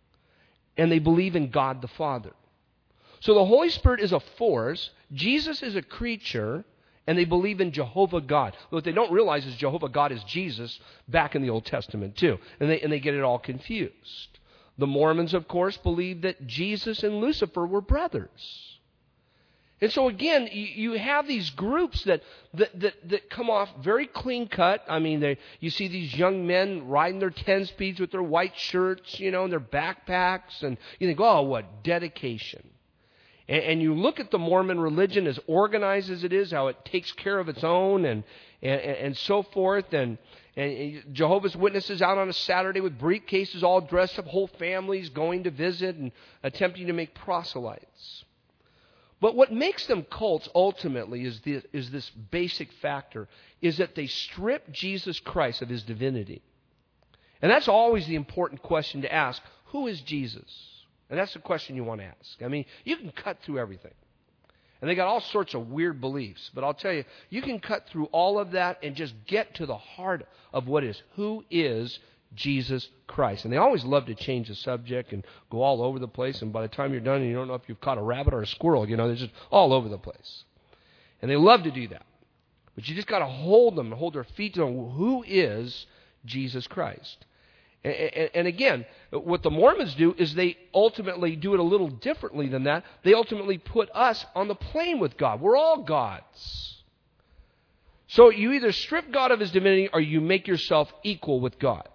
and they believe in God the Father. So the Holy Spirit is a force, Jesus is a creature, and they believe in Jehovah God. What they don't realize is Jehovah God is Jesus back in the Old Testament too. And they get it all confused. The Mormons, of course, believe that Jesus and Lucifer were brothers. And so again, you have these groups that come off very clean cut. I mean, you see these young men riding their 10-speeds with their white shirts, and their backpacks, and you think, oh, what dedication. And you look at the Mormon religion, as organized as it is, how it takes care of its own and so forth. And Jehovah's Witnesses out on a Saturday with briefcases all dressed up, whole families going to visit and attempting to make proselytes. But what makes them cults ultimately is this basic factor, is that they strip Jesus Christ of his divinity. And that's always the important question to ask. Who is Jesus? And that's the question you want to ask. I mean, you can cut through everything. And they got all sorts of weird beliefs. But I'll tell you, you can cut through all of that and just get to the heart of what is. Who is Jesus Christ? And they always love to change the subject and go all over the place. And by the time you're done, you don't know if you've caught a rabbit or a squirrel. They're just all over the place. And they love to do that. But you just got to hold them and hold their feet to them. Who is Jesus Christ? And again, what the Mormons do is they ultimately do it a little differently than that. They ultimately put us on the plane with God. We're all gods. So you either strip God of his divinity or you make yourself equal with God.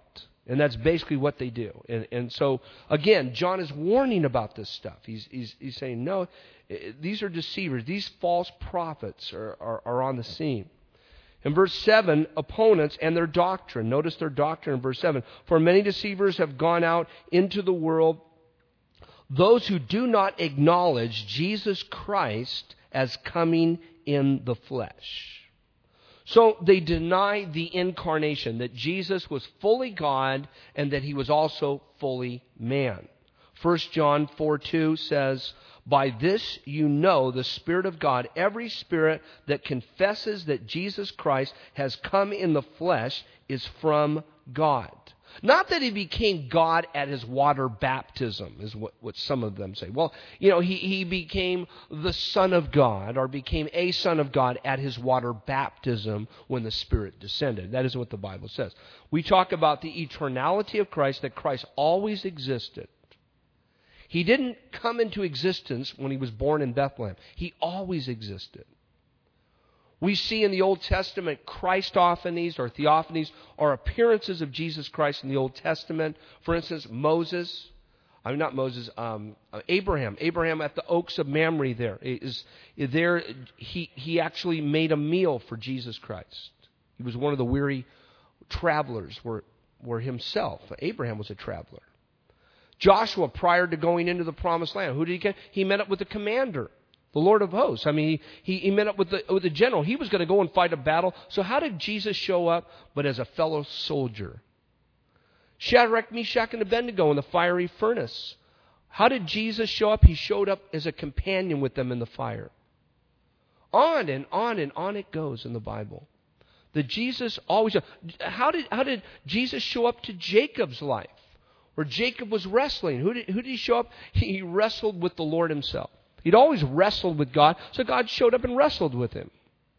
And that's basically what they do. And so, again, John is warning about this stuff. He's saying, no, these are deceivers. These false prophets are on the scene. In verse 7, opponents and their doctrine. Notice their doctrine in verse 7. For many deceivers have gone out into the world, those who do not acknowledge Jesus Christ as coming in the flesh. So they deny the incarnation, that Jesus was fully God and that he was also fully man. 1 John 4:2 says, by this you know the Spirit of God. Every spirit that confesses that Jesus Christ has come in the flesh is from God. Not that he became God at his water baptism, is what some of them say. Well, he became the Son of God, or became a Son of God at his water baptism when the Spirit descended. That is what the Bible says. We talk about the eternality of Christ, that Christ always existed. He didn't come into existence when he was born in Bethlehem. He always existed. We see in the Old Testament Christophanies or theophanies or appearances of Jesus Christ in the Old Testament. For instance, Abraham. Abraham at the Oaks of Mamre he actually made a meal for Jesus Christ. He was one of the weary travelers were himself. Abraham was a traveler. Joshua, prior to going into the Promised Land, who did he get? He met up with the commander, the Lord of hosts. I mean, he met up with the general. He was going to go and fight a battle. So how did Jesus show up? But as a fellow soldier. Shadrach, Meshach, and Abednego in the fiery furnace. How did Jesus show up? He showed up as a companion with them in the fire. On and on and on it goes in the Bible. That Jesus always... How did Jesus show up to Jacob's life? Where Jacob was wrestling. Who did he show up? He wrestled with the Lord himself. He'd always wrestled with God, so God showed up and wrestled with him.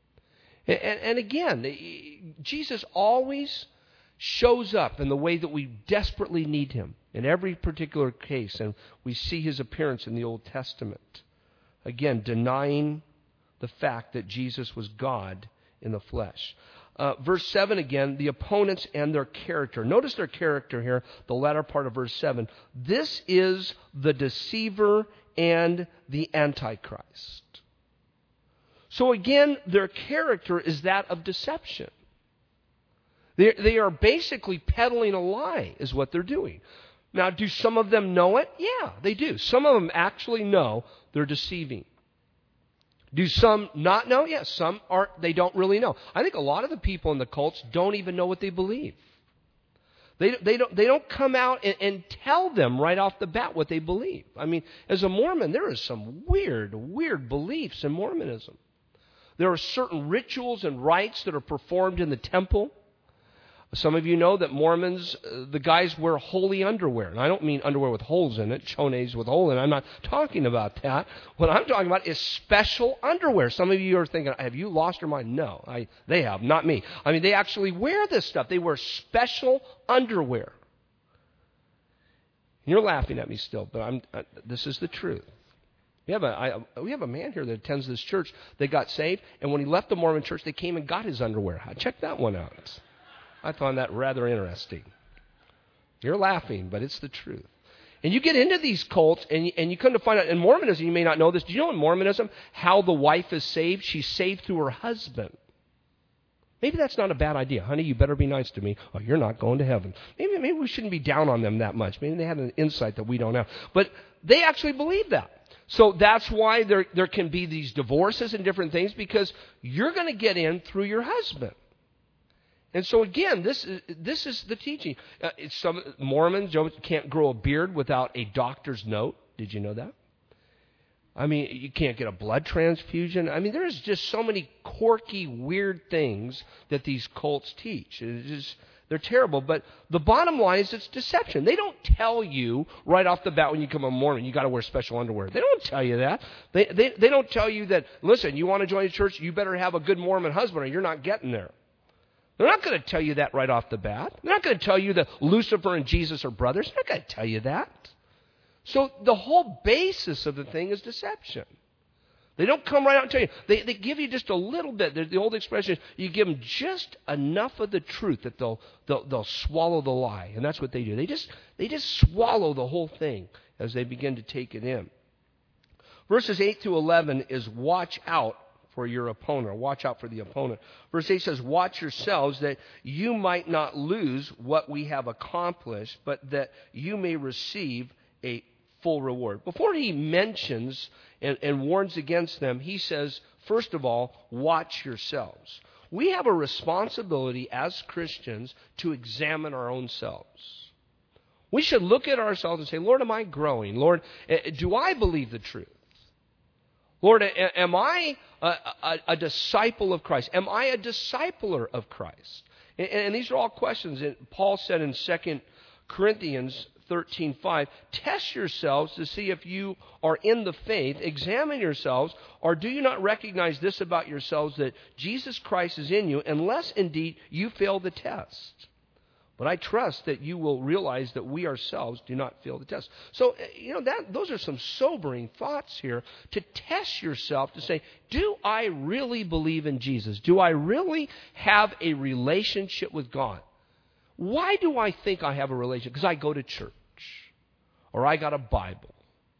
And again, Jesus always shows up in the way that we desperately need him in every particular case, and we see his appearance in the Old Testament. Again, denying the fact that Jesus was God in the flesh. Verse 7 again, the opponents and their character. Notice their character here, the latter part of verse 7. This is the deceiver and the Antichrist. So again, their character is that of deception. They are basically peddling a lie, is what they're doing. Now, do some of them know it? Yeah, they do. Some of them actually know they're deceiving. Do some not know? Yes, some they don't really know. I think a lot of the people in the cults don't even know what they believe. They don't come out and tell them right off the bat what they believe. I mean, as a Mormon, there is some weird beliefs in Mormonism. There are certain rituals and rites that are performed in the temple. Some of you know that Mormons, the guys wear holy underwear. And I don't mean underwear with holes in it, chones with holes in it. I'm not talking about that. What I'm talking about is special underwear. Some of you are thinking, have you lost your mind? No, they have, not me. I mean, they actually wear this stuff. They wear special underwear. You're laughing at me still, but this is the truth. We have a man here that attends this church. They got saved, and when he left the Mormon church, they came and got his underwear. Check that one out. I found that rather interesting. You're laughing, but it's the truth. And you get into these cults, and you come to find out, in Mormonism, you may not know this. Do you know in Mormonism how the wife is saved? She's saved through her husband. Maybe that's not a bad idea. Honey, you better be nice to me, or you're not going to heaven. Maybe we shouldn't be down on them that much. Maybe they had an insight that we don't have. But they actually believe that. So that's why there can be these divorces and different things, because you're going to get in through your husband. And so again, this is the teaching. Some Mormons can't grow a beard without a doctor's note. Did you know that? I mean, you can't get a blood transfusion. I mean, there's just so many quirky, weird things that these cults teach. They're terrible. But the bottom line is it's deception. They don't tell you right off the bat when you come a Mormon, you got to wear special underwear. They don't tell you that. They don't tell you that, listen, you want to join a church, you better have a good Mormon husband or you're not getting there. They're not going to tell you that right off the bat. They're not going to tell you that Lucifer and Jesus are brothers. They're not going to tell you that. So the whole basis of the thing is deception. They don't come right out and tell you. They give you just a little bit. The old expression is you give them just enough of the truth that they'll swallow the lie. And that's what they do. They just swallow the whole thing as they begin to take it in. Verses 8 through 11 is watch out for your opponent. Watch out for the opponent. Verse 8 says, watch yourselves that you might not lose what we have accomplished, but that you may receive a full reward. Before he mentions and warns against them, he says, first of all, watch yourselves. We have a responsibility as Christians to examine our own selves. We should look at ourselves and say, Lord, am I growing? Lord, do I believe the truth? Lord, am I a disciple of Christ? Am I a discipler of Christ? And these are all questions that Paul said in 2 Corinthians 13:5, test yourselves to see if you are in the faith. Examine yourselves, or do you not recognize this about yourselves, that Jesus Christ is in you, unless indeed you fail the test. But I trust that you will realize that we ourselves do not fail the test. So, those are some sobering thoughts here to test yourself to say, do I really believe in Jesus? Do I really have a relationship with God? Why do I think I have a relationship? Because I go to church. Or I got a Bible.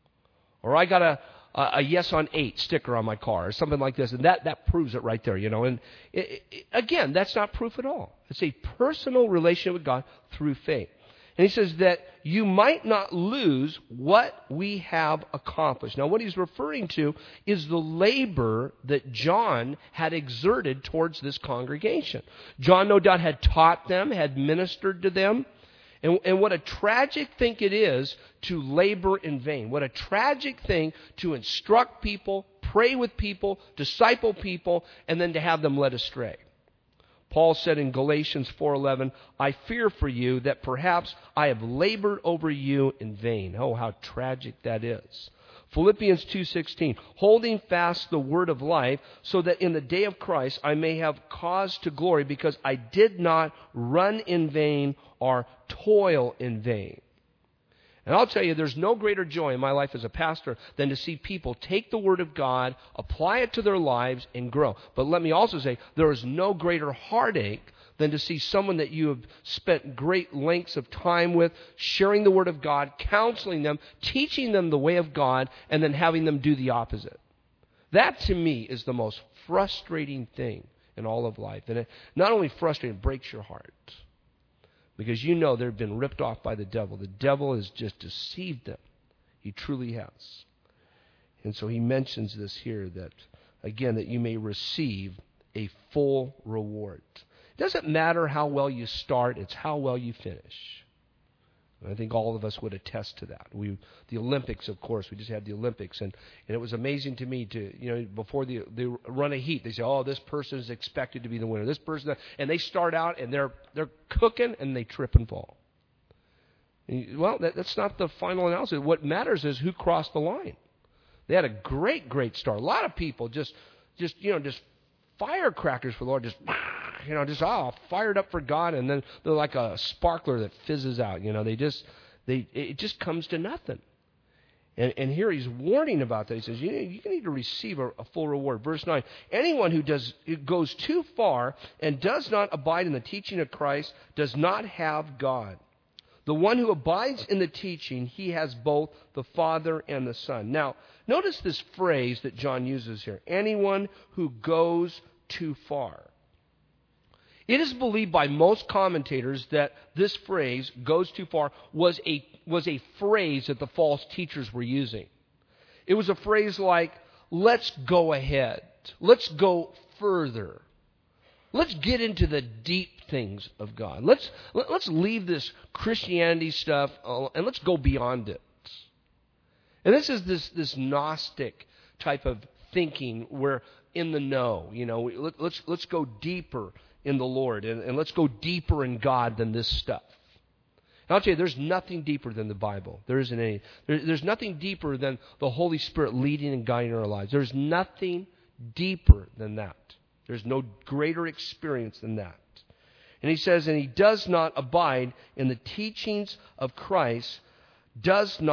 Or I got a yes on 8 sticker on my car. Or something like this. And that proves it right there, And again, that's not proof at all. It's a personal relationship with God through faith. And he says that you might not lose what we have accomplished. Now, what he's referring to is the labor that John had exerted towards this congregation. John, no doubt, had taught them, had ministered to them. And what a tragic thing it is to labor in vain. What a tragic thing to instruct people, pray with people, disciple people, and then to have them led astray. Paul said in Galatians 4:11, I fear for you that perhaps I have labored over you in vain. Oh, how tragic that is. Philippians 2:16, holding fast the word of life, so that in the day of Christ I may have cause to glory, because I did not run in vain or toil in vain. And I'll tell you, there's no greater joy in my life as a pastor than to see people take the Word of God, apply it to their lives, and grow. But let me also say, there is no greater heartache than to see someone that you have spent great lengths of time with, sharing the Word of God, counseling them, teaching them the way of God, and then having them do the opposite. That, to me, is the most frustrating thing in all of life. And it not only frustrating, it breaks your heart. Because they've been ripped off by the devil. The devil has just deceived them. He truly has. And so he mentions this here, that, again, that you may receive a full reward. It doesn't matter how well you start, it's how well you finish. And I think all of us would attest to that. The Olympics, of course, we just had the Olympics, and it was amazing to me to, before they run a heat, they say, oh, this person is expected to be the winner. This person, and they start out and they're cooking and they trip and fall. Well, that's not the final analysis. What matters is who crossed the line. They had a great start. A lot of people just firecrackers for the Lord, fired up for God, and then they're like a sparkler that fizzes out. It just comes to nothing. And here he's warning about that. He says, you need to receive a full reward. Verse 9, anyone who goes too far and does not abide in the teaching of Christ does not have God. The one who abides in the teaching, he has both the Father and the Son. Now, notice this phrase that John uses here. Anyone who goes too far. It is believed by most commentators that this phrase, goes too far, was a phrase that the false teachers were using. It was a phrase like, let's go ahead. Let's go further. Let's get into the deep things of God. Let's leave this Christianity stuff and let's go beyond it. And this is this Gnostic type of thinking where in the know, let's go deeper in the Lord and let's go deeper in God than this stuff. And I'll tell you, there's nothing deeper than the Bible. There isn't any. There's nothing deeper than the Holy Spirit leading and guiding our lives. There's nothing deeper than that. There's no greater experience than that. And he says, and he does not abide in the teachings of Christ, does not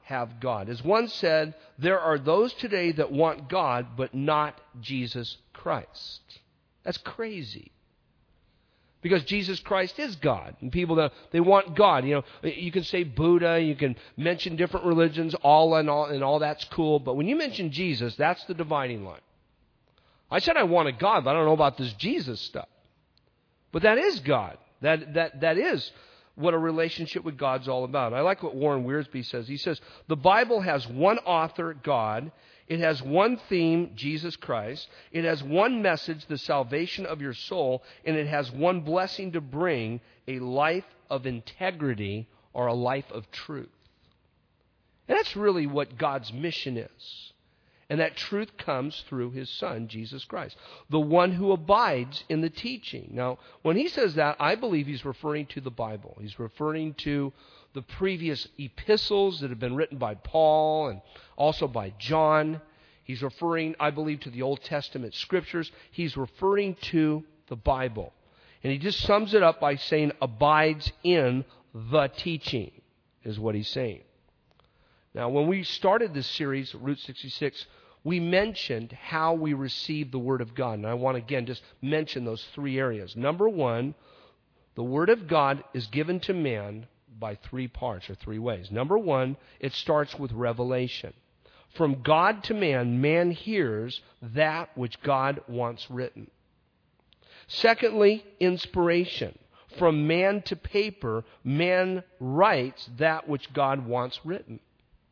have God. As one said, there are those today that want God, but not Jesus Christ. That's crazy. Because Jesus Christ is God. And people, they want God. You know, you can say Buddha, you can mention different religions, Allah and all that's cool. But when you mention Jesus, that's the dividing line. I said I want a God, but I don't know about this Jesus stuff. But that is God. That is what a relationship with God's all about. I like what Warren Wiersbe says. He says, the Bible has one author, God. It has one theme, Jesus Christ. It has one message, the salvation of your soul. And it has one blessing to bring, a life of integrity or a life of truth. And that's really what God's mission is. And that truth comes through His Son, Jesus Christ, the one who abides in the teaching. Now, when he says that, I believe he's referring to the Bible. He's referring to the previous epistles that have been written by Paul and also by John. He's referring, I believe, to the Old Testament scriptures. He's referring to the Bible. And he just sums it up by saying, abides in the teaching, is what he's saying. Now, when we started this series, Route 66, we mentioned how we receive the Word of God. And I want to, again, just mention those three areas. Number one, the Word of God is given to man by three parts or three ways. Number one, it starts with revelation. From God to man, man hears that which God wants written. Secondly, inspiration. From man to paper, man writes that which God wants written.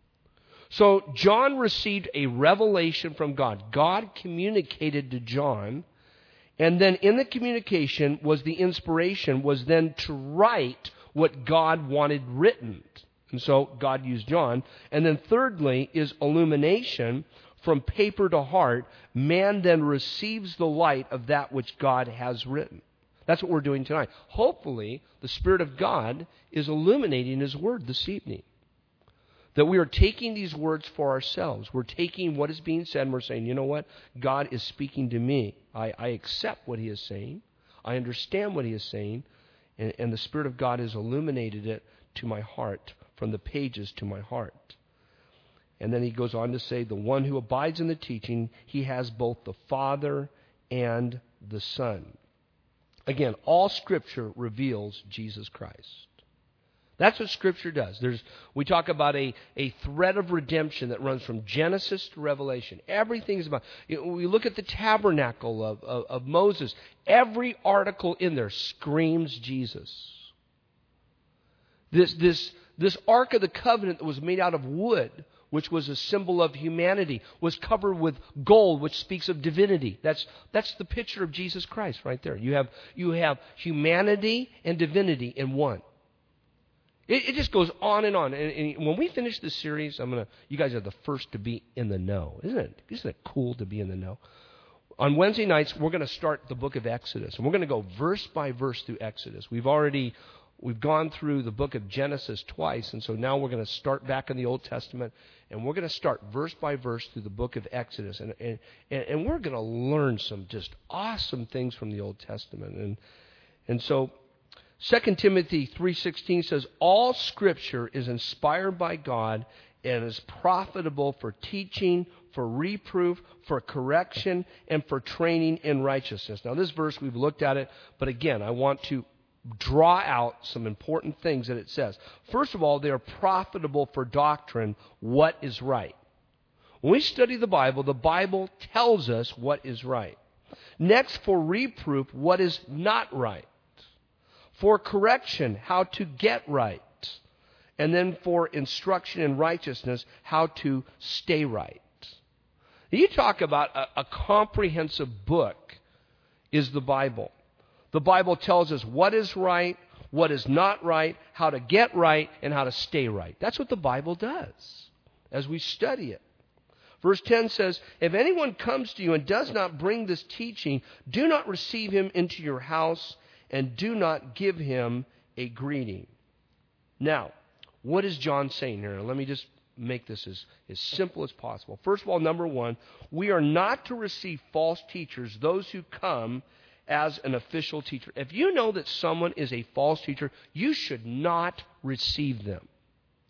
So John received a revelation from God. God communicated to John, and then in the communication was the inspiration, was then to write what God wanted written. And so God used John. And then thirdly is illumination. From paper to heart, man then receives the light of that which God has written. That's what we're doing tonight. Hopefully, the Spirit of God is illuminating His Word this evening. That we are taking these words for ourselves. We're taking what is being said and we're saying, you know what? God is speaking to me. I accept what He is saying. I understand what He is saying. And the Spirit of God has illuminated it to my heart, from the pages to my heart. And then he goes on to say, the one who abides in the teaching, he has both the Father and the Son. Again, all Scripture reveals Jesus Christ. That's what Scripture does. We talk about a thread of redemption that runs from Genesis to Revelation. Everything is about. We look at the tabernacle of Moses. Every article in there screams Jesus. This Ark of the Covenant that was made out of wood, which was a symbol of humanity, was covered with gold, which speaks of divinity. That's the picture of Jesus Christ right there. You have humanity and divinity in one. It just goes on and on. And when we finish this series, you guys are the first to be in the know. Isn't it cool to be in the know? On Wednesday nights, we're going to start the book of Exodus. And we're going to go verse by verse through Exodus. We've gone through the book of Genesis twice. And so now we're going to start back in the Old Testament. And we're going to start verse by verse through the book of Exodus. And we're going to learn some just awesome things from the Old Testament. And so 2 Timothy 3:16 says, all Scripture is inspired by God and is profitable for teaching, for reproof, for correction, and for training in righteousness. Now, this verse, we've looked at it, but again, I want to draw out some important things that it says. First of all, they are profitable for doctrine, what is right. When we study the Bible tells us what is right. Next, for reproof, what is not right. For correction, how to get right. And then for instruction in righteousness, how to stay right. You talk about a comprehensive book is the Bible. The Bible tells us what is right, what is not right, how to get right, and how to stay right. That's what the Bible does as we study it. Verse 10 says, if anyone comes to you and does not bring this teaching, do not receive him into your house and do not give him a greeting. Now, what is John saying here? Let me just make this as simple as possible. First of all, number one, we are not to receive false teachers, those who come as an official teacher. If you know that someone is a false teacher, you should not receive them.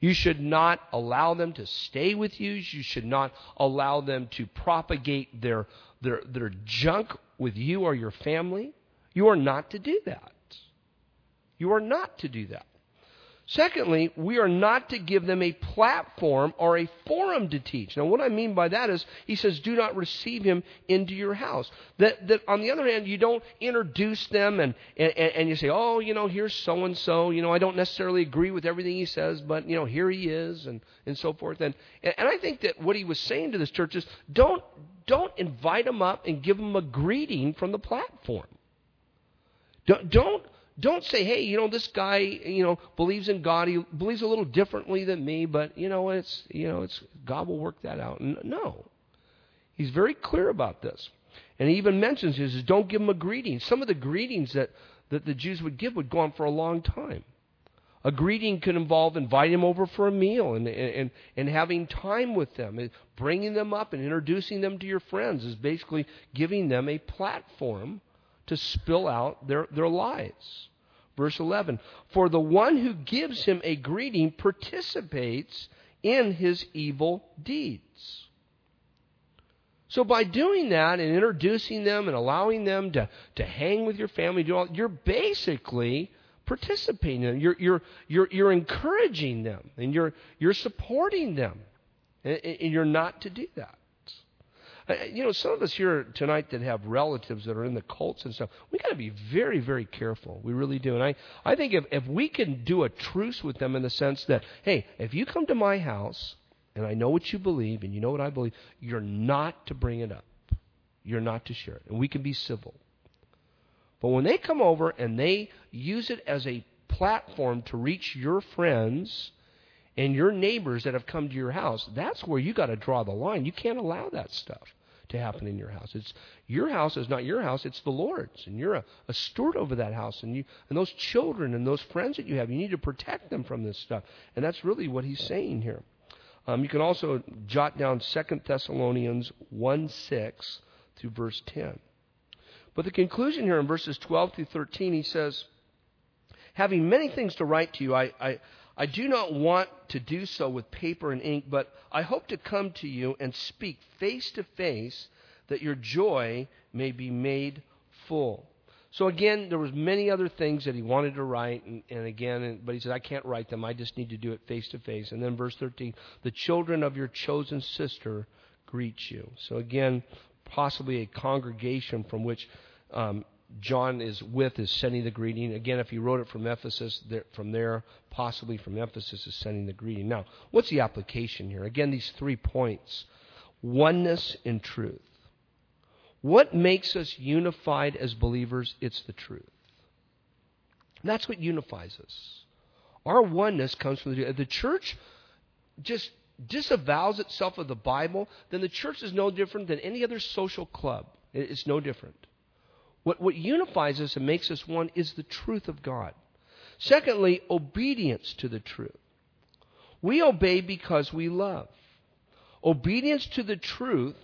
You should not allow them to stay with you. You should not allow them to propagate their junk with you or your family. You are not to do that. You are not to do that. Secondly, we are not to give them a platform or a forum to teach. Now, what I mean by that is, he says, do not receive him into your house. That on the other hand, you don't introduce them and you say, oh, here's so-and-so. I don't necessarily agree with everything he says, but, here he is, and so forth. And I think that what he was saying to this church is, don't invite them up and give them a greeting from the platform. Don't say, hey, this guy, believes in God. He believes a little differently than me, but it's God will work that out. No, he's very clear about this, and he even mentions, he says, don't give him a greeting. Some of the greetings that the Jews would give would go on for a long time. A greeting could involve inviting them over for a meal and having time with them, and bringing them up and introducing them to your friends is basically giving them a platform to spill out their lives. Verse 11, for the one who gives him a greeting participates in his evil deeds. So by doing that and introducing them and allowing them to hang with your family, you're basically participating in them. You're encouraging them, and you're supporting them, and you're not to do that. Some of us here tonight that have relatives that are in the cults and stuff, we got to be very, very careful. We really do. And I think if we can do a truce with them in the sense that, hey, if you come to my house and I know what you believe and you know what I believe, you're not to bring it up. You're not to share it. And we can be civil. But when they come over and they use it as a platform to reach your friends and your neighbors that have come to your house, that's where you got to draw the line. You can't allow that stuff to happen in your house. It's your house is not your house, it's the Lord's, and you're a steward over that house, and those children and those friends that you have, you need to protect them from this stuff. And that's really what he's saying here. You can also jot down 2 Thessalonians 1:6 through verse 10. But the conclusion here in verses 12 through 13, he says, having many things to write to you, I do not want to do so with paper and ink, but I hope to come to you and speak face to face, that your joy may be made full. So again, there was many other things that he wanted to write, but he said, I can't write them. I just need to do it face to face. And then verse 13, the children of your chosen sister greet you. So again, possibly a congregation from which John is sending the greeting. Again, if he wrote it from Ephesus, possibly from Ephesus is sending the greeting. Now, what's the application here? Again, these 3 points. Oneness in truth. What makes us unified as believers? It's the truth. And that's what unifies us. Our oneness comes from the church just disavows itself of the Bible, then the church is no different than any other social club. It's no different. What unifies us and makes us one is the truth of God. Secondly, obedience to the truth. We obey because we love. Obedience to the truth,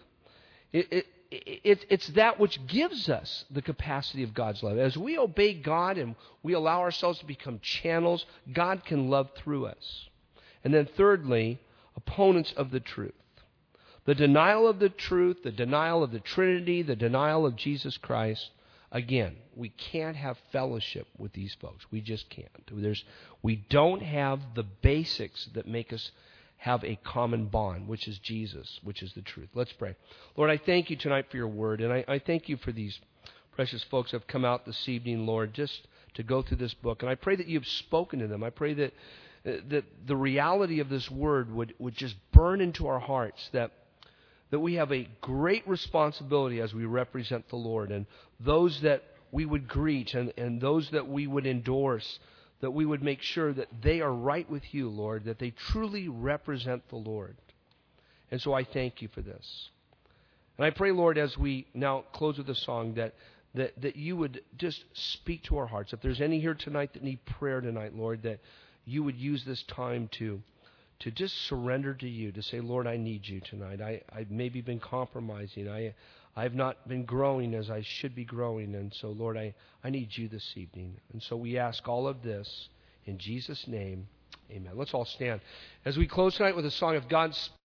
it's that which gives us the capacity of God's love. As we obey God and we allow ourselves to become channels, God can love through us. And then thirdly, opponents of the truth. The denial of the truth, the denial of the Trinity, the denial of Jesus Christ. Again, we can't have fellowship with these folks. We just can't. We don't have the basics that make us have a common bond, which is Jesus, which is the truth. Let's pray. Lord, I thank you tonight for your word, and I thank you for these precious folks who have come out this evening, Lord, just to go through this book. And I pray that you've spoken to them. I pray that the reality of this word would just burn into our hearts, that we have a great responsibility as we represent the Lord, and those that we would greet and those that we would endorse, that we would make sure that they are right with you, Lord, that they truly represent the Lord. And so I thank you for this. And I pray, Lord, as we now close with a song, that you would just speak to our hearts. If there's any here tonight that need prayer tonight, Lord, that you would use this time to just surrender to you, to say, Lord, I need you tonight. I've maybe been compromising. I've not been growing as I should be growing. And so, Lord, I need you this evening. And so we ask all of this in Jesus' name. Amen. Let's all stand. As we close tonight with a song of God's